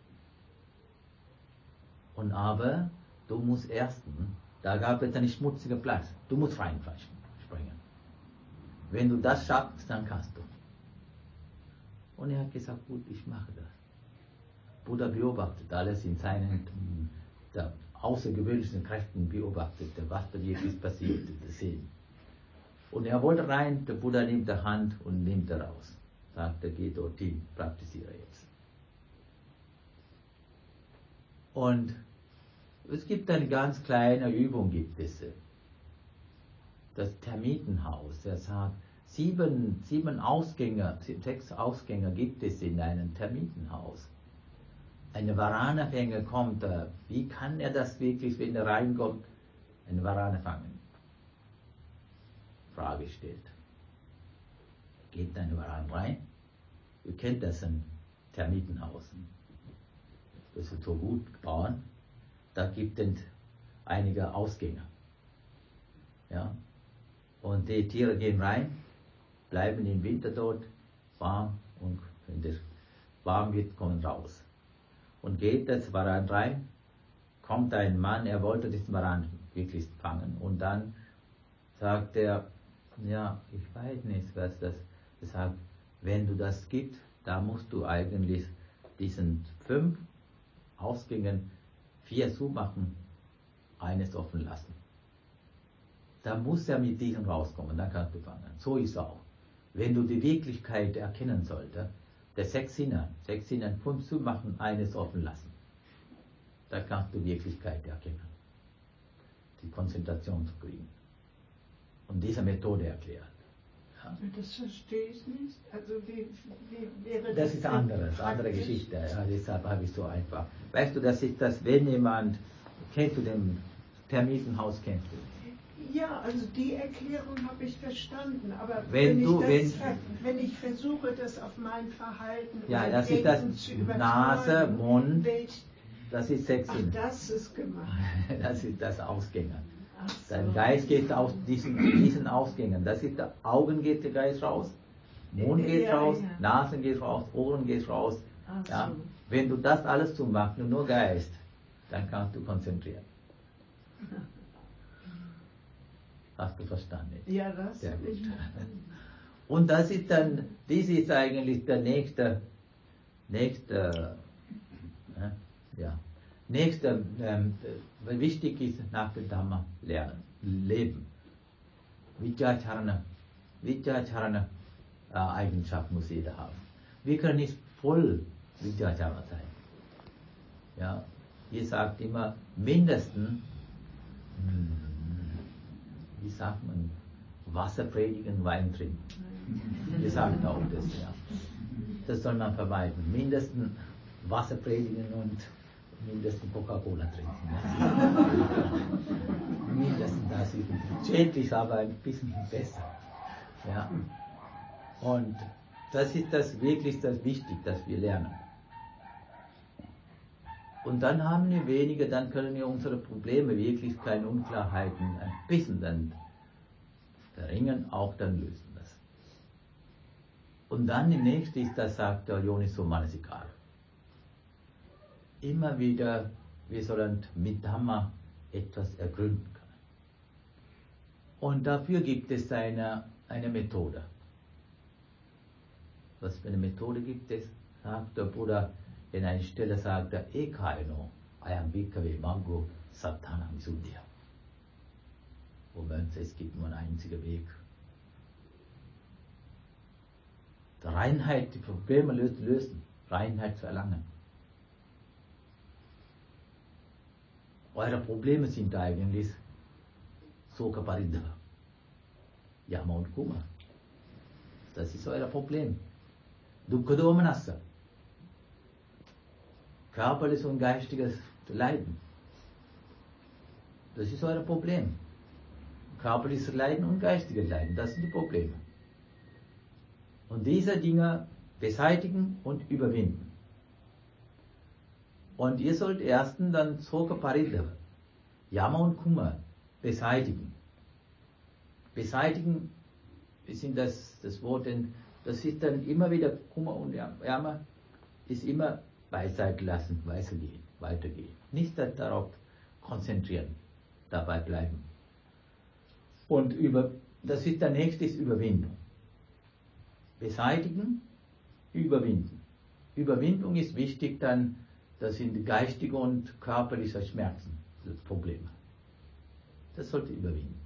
Und aber, du musst da gab es einen schmutzigen Platz, du musst reinspringen. Wenn du das schaffst, dann kannst du. Und er hat gesagt, gut, ich mache das. Buddha beobachtet alles in seinen außergewöhnlichen Kräften, beobachtete, was da wirklich passiert, das Sehen. Und er wollte rein, der Buddha nimmt die Hand und nimmt er raus. Sagt er, geh dorthin, praktiziere jetzt. Und es gibt eine ganz kleine Übung, das Termitenhaus. Er sagt, 6 Ausgänge gibt es in einem Termitenhaus. Eine Varanafänger kommt, wie kann er das wirklich, wenn er reinkommt, eine Varane fangen? Frage stellt. Geht eine Varane rein? Ihr kennt das, ein Termitenhaus. Das ist so gut gebaut. Da gibt es einige Ausgänge. Ja? Und die Tiere gehen rein, bleiben im Winter dort, warm, und wenn es warm wird, kommen raus. Und geht das Varan rein, kommt ein Mann, er wollte diesen Varan wirklich fangen, und dann sagt er, ja, ich weiß nicht, was das sagt, wenn du das gibst, da musst du eigentlich diesen 5 Ausgängen 4 zumachen, eines offen lassen. Da muss er mit diesem rauskommen, dann kannst du fangen. So ist auch. Wenn du die Wirklichkeit erkennen solltest, der 6 Sinne 5 zumachen, eines offen lassen. Da kannst du Wirklichkeit erkennen. Die Konzentration zu kriegen. Und diese Methode erklärt. Ja. Das verstehe ich nicht. Also wie wäre das? Das ist andere Geschichte. Ja, deshalb habe ich so einfach. Weißt du, das ist das, wenn jemand, kennst du den Termitenhaus, kennst du? Ja, also die Erklärung habe ich verstanden, aber wenn ich versuche, das auf mein Verhalten ja, das ist das zu übertragen, Nase, Mund, das ist 6 Sinne. Das ist gemacht. Das ist das Ausgängen. So. Dein Geist geht aus diesen Ausgängen. Das ist der Augen geht der Geist raus, Mund geht raus, Nase geht raus, Ohren geht raus. Ja? So. Wenn du das alles zu machen, nur Geist, dann kannst du konzentrieren. Hast du verstanden? Ja, das sehr gut. Ich Und das ist eigentlich der nächste, wichtig ist nach dem Dhamma lernen, leben. Vidyacharana, Eigenschaft muss jeder haben. Wir können nicht voll Vidyacharya sein. Ja, ihr sagt immer mindestens, wie sagt man, Wasser predigen, Wein trinken. Ihr sagt auch das, ja. Das soll man vermeiden. Mindestens Wasser predigen und mindestens Coca-Cola trinken. Mindestens das ist schädlich, aber ein bisschen besser. Ja. Und das ist das wirklich das Wichtige, dass wir lernen. Und dann haben wir weniger, dann können wir unsere Probleme, wirklich keine Unklarheiten, ein bisschen dann verringern, auch dann lösen das. Und dann die nächste ist, das sagt der Yoniso Manasikara. Immer wieder, wir sollen mit Dhamma etwas ergründen können. Und dafür gibt es eine Methode. Was für eine Methode gibt es? Sagt der Buddha, in einer Stelle sagt er, Ekaino, ayam bhikkhave maggo satthana visuddhya. Moment, es gibt nur einen einzigen Weg. Die Reinheit, die Probleme lösen, Reinheit zu erlangen. Eure Probleme sind eigentlich Sukha Paridhava, Yama und Kummer. Das ist euer Problem. Dukkha Domanassa. Körperliches und geistiges Leiden. Das ist euer Problem. Körperliches Leiden und geistiges Leiden, das sind die Probleme. Und diese Dinge beseitigen und überwinden. Und ihr sollt erstens dann Sukha Paridhava, Yama und Kummer beseitigen. Beseitigen sind das Wort, denn das ist dann immer wieder Kummer und Yama, ist immer beiseite lassen, weitergehen. Nicht darauf konzentrieren, dabei bleiben. Und das ist der nächste, ist Überwindung. Beseitigen, überwinden. Überwindung ist wichtig dann, das sind geistige und körperliche Schmerzen, Probleme. Das sollte überwinden.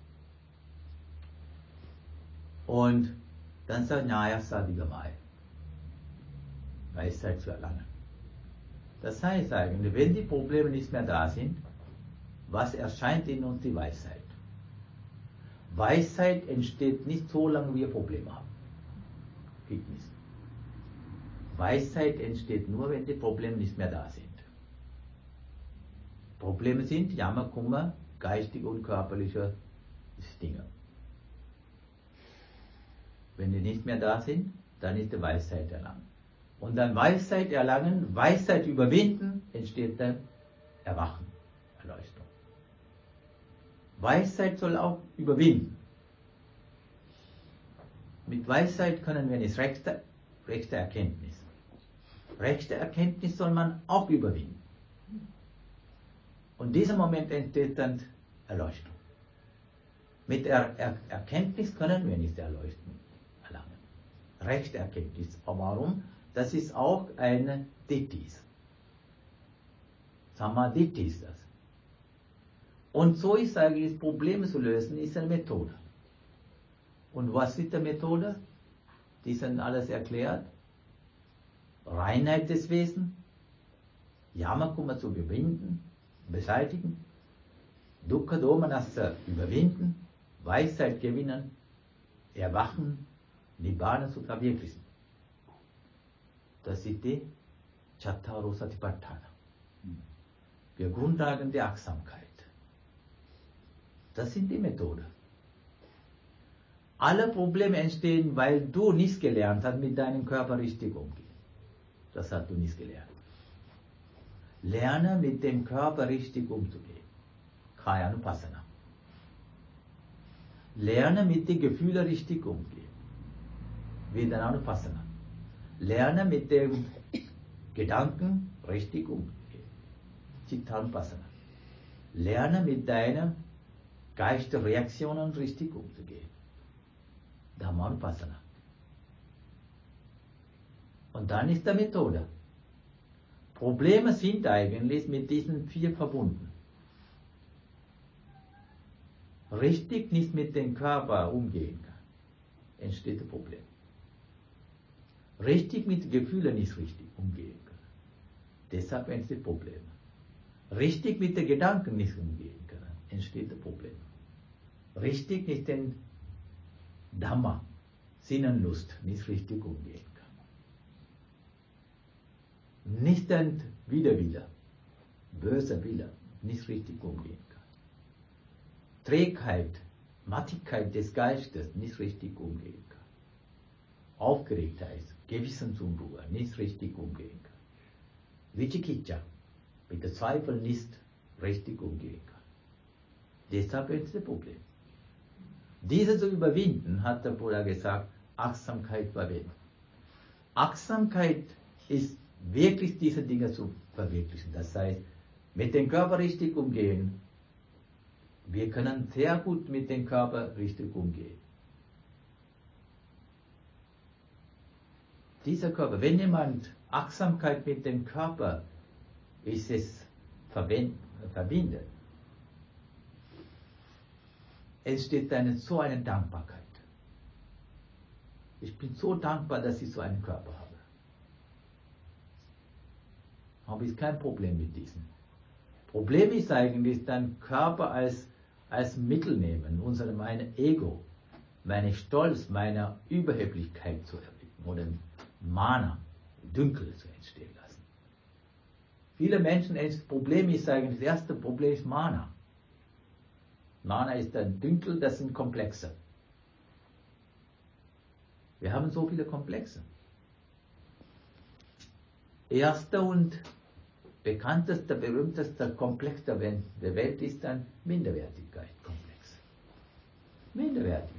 Und dann sagt Nyaya Sadhigamaya, Weisheit zu erlangen. Das heißt eigentlich, wenn die Probleme nicht mehr da sind, was erscheint in uns die Weisheit? Weisheit entsteht nicht so lange, wie wir Probleme haben. Geht nicht. Weisheit entsteht nur, wenn die Probleme nicht mehr da sind. Probleme sind Yama, Kummer, geistige und körperliche Dinge. Wenn die nicht mehr da sind, dann ist die Weisheit erlangen. Und dann Weisheit erlangen, Weisheit überwinden, entsteht dann Erwachen, Erleuchtung. Weisheit soll auch überwinden. Mit Weisheit können wir nicht rechte Erkenntnis. Rechte Erkenntnis soll man auch überwinden. Und in diesem Moment entsteht dann Erleuchtung. Mit Erkenntnis können wir nicht Erleuchtung erlangen. Rechte Erkenntnis. Aber warum? Das ist auch eine Ditthis. Samadhi ist das. Und so ist eigentlich, Probleme zu lösen, ist eine Methode. Und was ist die Methode? Die sind alles erklärt. Reinheit des Wesens, Yama, Kummer zu überwinden, beseitigen, Dukkha Domanassa überwinden, Weisheit gewinnen, erwachen, Nibbana zu verwirklichen. Das ist die Chattaro Satipatthana. Die Grundlagen der Achtsamkeit. Das sind die Methoden. Alle Probleme entstehen, weil du nicht gelernt hast, mit deinem Körper richtig umzugehen. Das hast du nicht gelernt. Lerne mit dem Körper richtig umzugehen. Kayanupassana. Lerne mit den Gefühlen richtig umzugehen. Vedananupassana. Lerne mit dem Gedanken richtig umzugehen. Chittanupassana. Lerne mit deinen Geistreaktionen richtig umzugehen. Dhammanupassana. Und dann ist die Methode. Probleme sind eigentlich mit diesen 4 verbunden. Richtig nicht mit dem Körper umgehen kann, entsteht ein Problem. richtig mit Gefühlen nicht richtig umgehen können. Deshalb entsteht Probleme. Richtig mit den Gedanken nicht umgehen können, entsteht ein Problem. Richtig mit den Dhamma, Sinnenlust, nicht richtig umgehen kann. Nicht den Widerwille, böser Wille, nicht richtig umgehen kann. Trägheit, Mattigkeit des Geistes, nicht richtig umgehen kann. Aufgeregtheit, Gewissensunruhe, nicht richtig umgehen kann. Vichikicca, mit der Zweifel nicht richtig umgehen kann. Deshalb ist das Problem. Diese zu überwinden, hat der Buddha gesagt, Achtsamkeit verwenden. Achtsamkeit ist wirklich diese Dinge zu verwirklichen. Das heißt, mit dem Körper richtig umgehen. Wir können sehr gut mit dem Körper richtig umgehen. Dieser Körper, wenn jemand Achtsamkeit mit dem Körper ist es verbindet, entsteht so eine Dankbarkeit. Ich bin so dankbar, dass ich so einen Körper habe. Habe ich kein Problem mit diesem. Problem ist eigentlich, den Körper als Mittel nehmen, mein Ego, meine Stolz, meine Überheblichkeit zu erwecken oder Mana, Dünkel zu entstehen lassen. Viele Menschen, das Problem ist eigentlich, das erste Problem ist Mana. Mana ist ein Dünkel, das sind Komplexe. Wir haben so viele Komplexe. Erster und bekanntester, berühmtester Komplex der Welt ist ein Minderwertigkeitskomplex. Minderwertig.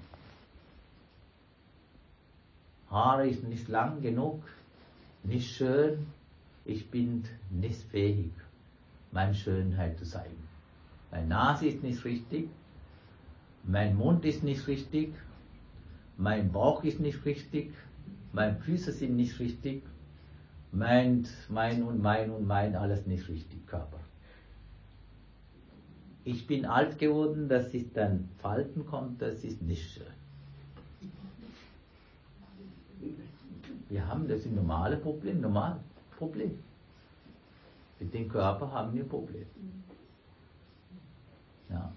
Haare ist nicht lang genug, nicht schön, ich bin nicht fähig, meine Schönheit zu zeigen. Meine Nase ist nicht richtig, mein Mund ist nicht richtig, mein Bauch ist nicht richtig, meine Füße sind nicht richtig, mein alles nicht richtig, Körper. Ich bin alt geworden, dass es dann Falten kommt, das ist nicht schön. Wir haben das ein normales Problem, Mit dem Körper haben wir Probleme. Ja.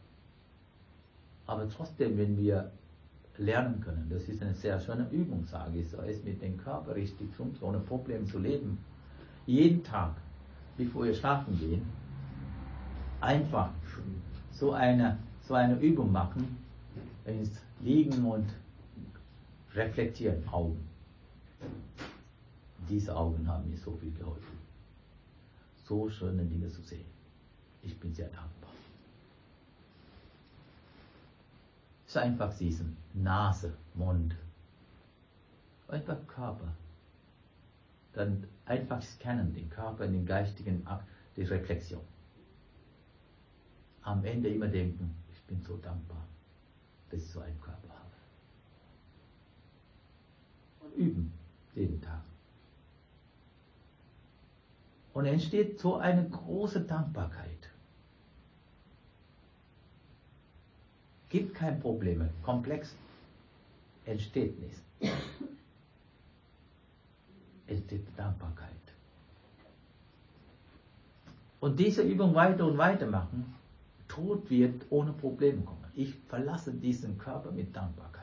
Aber trotzdem, wenn wir lernen können, das ist eine sehr schöne Übung, sage ich so, ist mit dem Körper richtig ohne Probleme zu leben. Jeden Tag, bevor wir schlafen gehen, einfach so eine Übung machen, ins Liegen und reflektieren, Augen. Diese Augen haben mir so viel geholfen. So schöne Dinge zu sehen. Ich bin sehr dankbar. Es ist einfach diesen Nase, Mund, einfach Körper. Dann einfach scannen, den Körper in den geistigen Akt der Reflexion. Am Ende immer denken, ich bin so dankbar, dass ich so einen Körper habe. Und üben, jeden Tag. Und entsteht so eine große Dankbarkeit. Gibt kein Problem, komplex entsteht nicht. Entsteht Dankbarkeit. Und diese Übung weiter und weiter machen, Tod wird ohne Probleme kommen. Ich verlasse diesen Körper mit Dankbarkeit.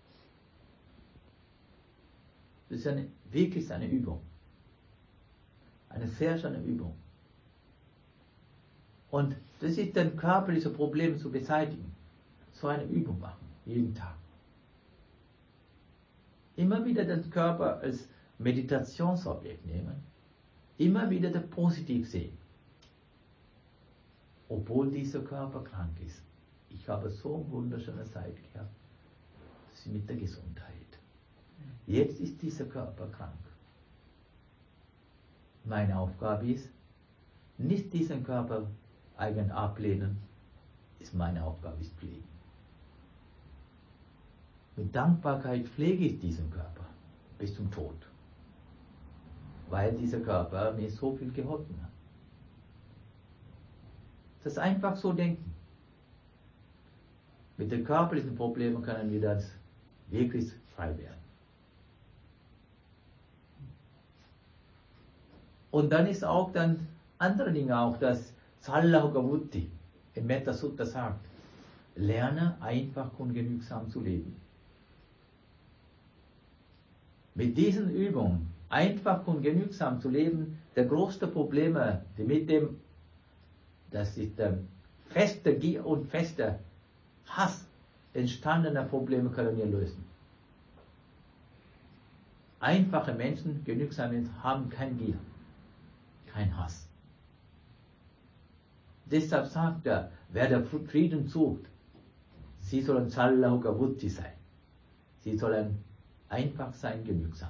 Das ist wirklich eine Übung. Eine sehr schöne Übung. Und das ist dann körperliche Probleme zu beseitigen. So eine Übung machen, jeden Tag. Immer wieder den Körper als Meditationsobjekt nehmen. Immer wieder das Positiv sehen. Obwohl dieser Körper krank ist. Ich habe so eine wunderschöne Zeit gehabt. Das ist mit der Gesundheit. Jetzt ist dieser Körper krank. Meine Aufgabe ist, nicht diesen Körper eigen ablehnen, ist meine Aufgabe, ist pflegen. Mit Dankbarkeit pflege ich diesen Körper bis zum Tod, weil dieser Körper mir so viel geholfen hat. Das einfach so denken. Mit den körperlichen Problemen können wir das wirklich frei werden. Und dann ist auch dann andere Dinge, auch das Sallahugavutti im Metta Sutta sagt, lerne einfach und genügsam zu leben. Mit diesen Übungen, einfach und genügsam zu leben, der größte Probleme, die mit dem, das ist der feste Gier und feste Hass entstandene Probleme können wir lösen. Einfache Menschen, genügsam Menschen, haben kein Gier, kein Hass. Deshalb sagt er, wer der Frieden sucht, sie sollen Sallahugavutti sein. Sie sollen einfach sein, genügsam.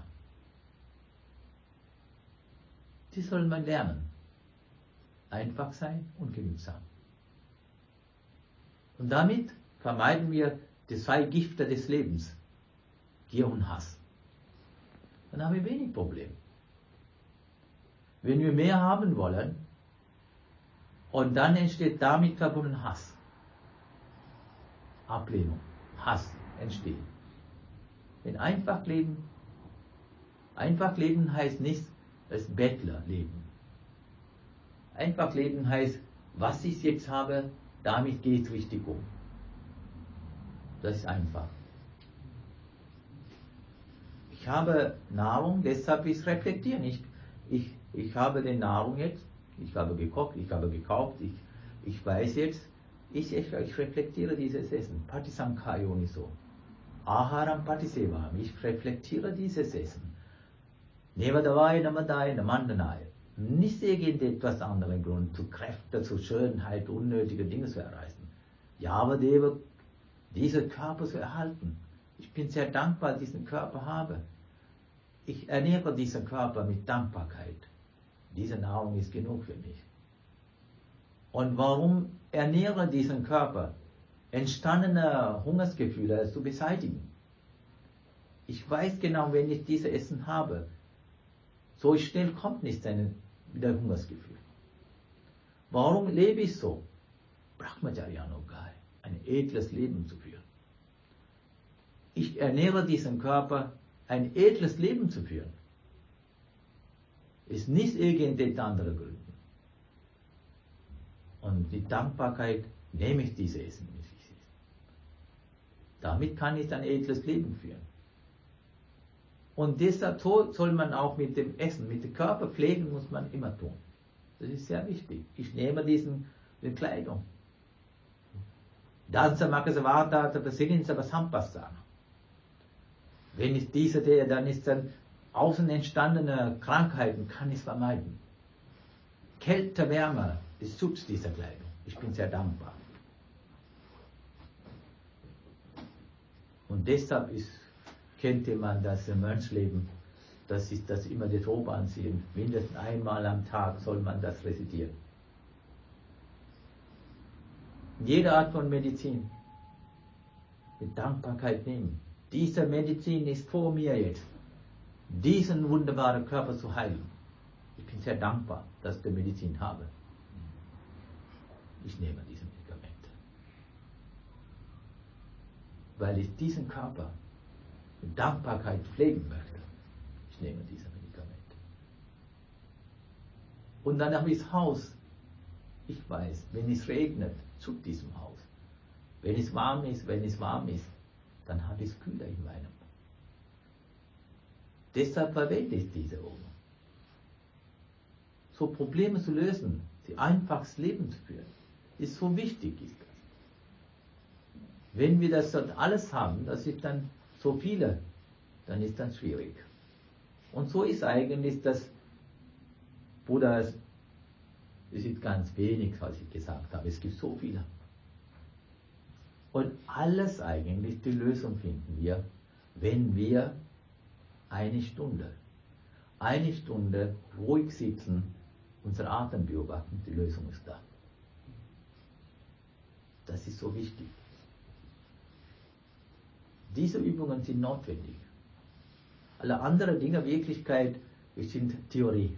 Die soll man lernen. Einfach sein und genügsam. Und damit vermeiden wir die zwei Gifte des Lebens, Gier und Hass. Dann haben wir wenig Probleme. Wenn wir mehr haben wollen, und dann entsteht damit verbunden Hass. Ablehnung, Hass entsteht. Wenn einfach leben heißt nicht das Bettlerleben. Einfach leben heißt, was ich jetzt habe, damit geht es richtig um. Das ist einfach. Ich habe Nahrung, deshalb ich reflektiere nicht. Ich habe die Nahrung jetzt, ich habe gekocht, ich habe gekauft, ich weiß jetzt, ich reflektiere dieses Essen. Patisankayoniso. Aharam Patisevami. Ich reflektiere dieses Essen. Nevadavai, Namadai, Namandanai. Nicht irgendetwas anderen Grund, zu Kräften, zu Schönheit, unnötige Dinge zu erreichen. Yavadeva, diesen Körper zu erhalten. Ich bin sehr dankbar, diesen Körper habe. Ich ernähre diesen Körper mit Dankbarkeit. Diese Nahrung ist genug für mich. Und warum ernähre diesen Körper? Entstandene Hungersgefühle zu beseitigen. Ich weiß genau, wenn ich dieses Essen habe, so schnell kommt nicht wieder Hungersgefühl. Warum lebe ich so? Brahmacharya-Nogai, ein edles Leben zu führen. Ich ernähre diesen Körper, ein edles Leben zu führen. Ist nicht irgendein anderer Grund. Und die Dankbarkeit nehme ich diese Essen mit. Damit kann ich ein edles Leben führen. Und deshalb soll man auch mit dem Essen, mit dem Körper pflegen, muss man immer tun. Das ist sehr wichtig. Ich nehme die Kleidung. Wenn ich diese sehe, dann ist dann außen entstandene Krankheiten, kann ich vermeiden. Kälte, Wärme ist Schutz dieser Kleidung. Ich bin sehr dankbar. Und deshalb kennt man das Mönchsleben, das ist das immer die Robe anziehen. Mindestens einmal am Tag soll man das rezitieren. Jede Art von Medizin mit Dankbarkeit nehmen. Diese Medizin ist vor mir jetzt, diesen wunderbaren Körper zu heilen. Ich bin sehr dankbar, dass ich die Medizin habe. Ich nehme diese Medikamente. Weil ich diesen Körper mit Dankbarkeit pflegen möchte. Ich nehme diese Medikamente. Und dann habe ich das Haus. Ich weiß, wenn es regnet, zu diesem Haus. Wenn es warm ist, dann habe ich es kühler in meinem. Deshalb verwende ich diese Übung. So Probleme zu lösen, sie einfaches Leben zu führen, ist so wichtig. Ist das. Wenn wir das dann alles haben, das ist dann so viele, dann ist das schwierig. Und so ist eigentlich das Buddha, es ist ganz wenig, was ich gesagt habe, es gibt so viele. Und alles eigentlich, die Lösung finden wir, wenn wir eine Stunde ruhig sitzen, unser Atem beobachten, die Lösung ist da. Das ist so wichtig. Diese Übungen sind notwendig. Alle anderen Dinge, Wirklichkeit, sind Theorie.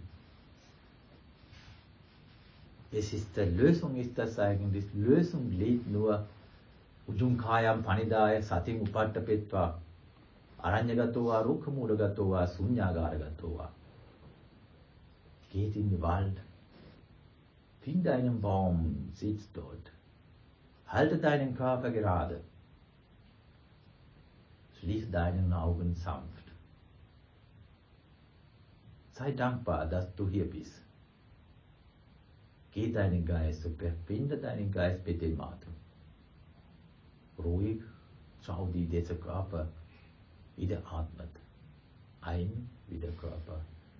Lösung ist das eigentlich. Lösung lebt nur Ujjumkayam Panidaya Satim Upattapetva Aranyagatova Rukhamudagatoa Sunyagaragatoa. Geht in den Wald, finde einen Baum, sitz dort, halte deinen Körper gerade, schließe deine Augen sanft. Sei dankbar, dass du hier bist. Geh deinen Geist und verbinde deinen Geist mit dem Atem. Ruhig, schau dir dieser Körper wieder atmet. Ein, wie der Körper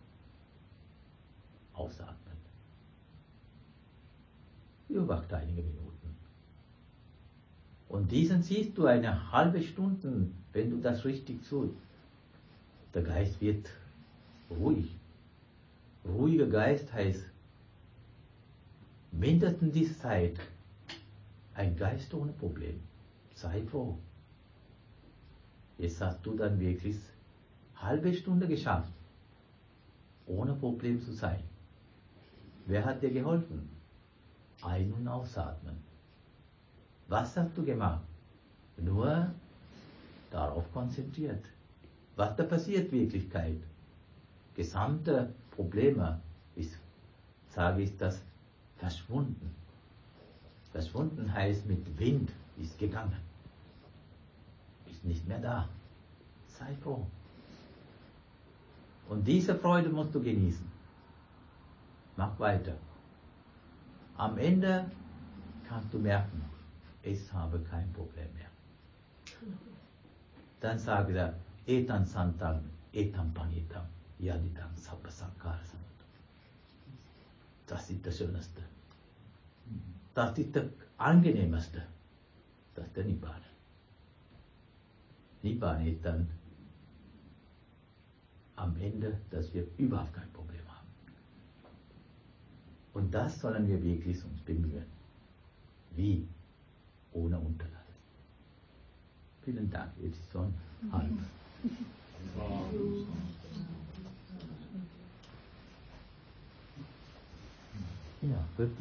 ausatmet. Beobachte einige Minuten. Und diesen siehst du eine halbe Stunde, wenn du das richtig tust. Der Geist wird ruhig. Ruhiger Geist heißt mindestens diese Zeit ein Geist ohne Problem. Sei froh. Jetzt hast du dann wirklich halbe Stunde geschafft, ohne Problem zu sein. Wer hat dir geholfen? Ein- und ausatmen. Was hast du gemacht? Nur darauf konzentriert. Was da passiert in Wirklichkeit? Gesamte Probleme, sage ich das, verschwunden. Verschwunden heißt mit Wind, ist gegangen. Ist nicht mehr da. Sei froh. Und diese Freude musst du genießen. Mach weiter. Am Ende kannst du merken, ich habe kein Problem mehr. Dann sage er, Etan Santam, Etan Panitam, Yaditam Sabbasankara Samadam. Das ist das Schönste. Das ist das Angenehmste. Das ist der Nibbana. Nibbana ist dann am Ende, dass wir überhaupt kein Problem haben. Und das sollen wir wirklich uns bemühen. Wie? Ohne Unterlass. Vielen Dank. Jetzt ist schon halb. Ja, gut.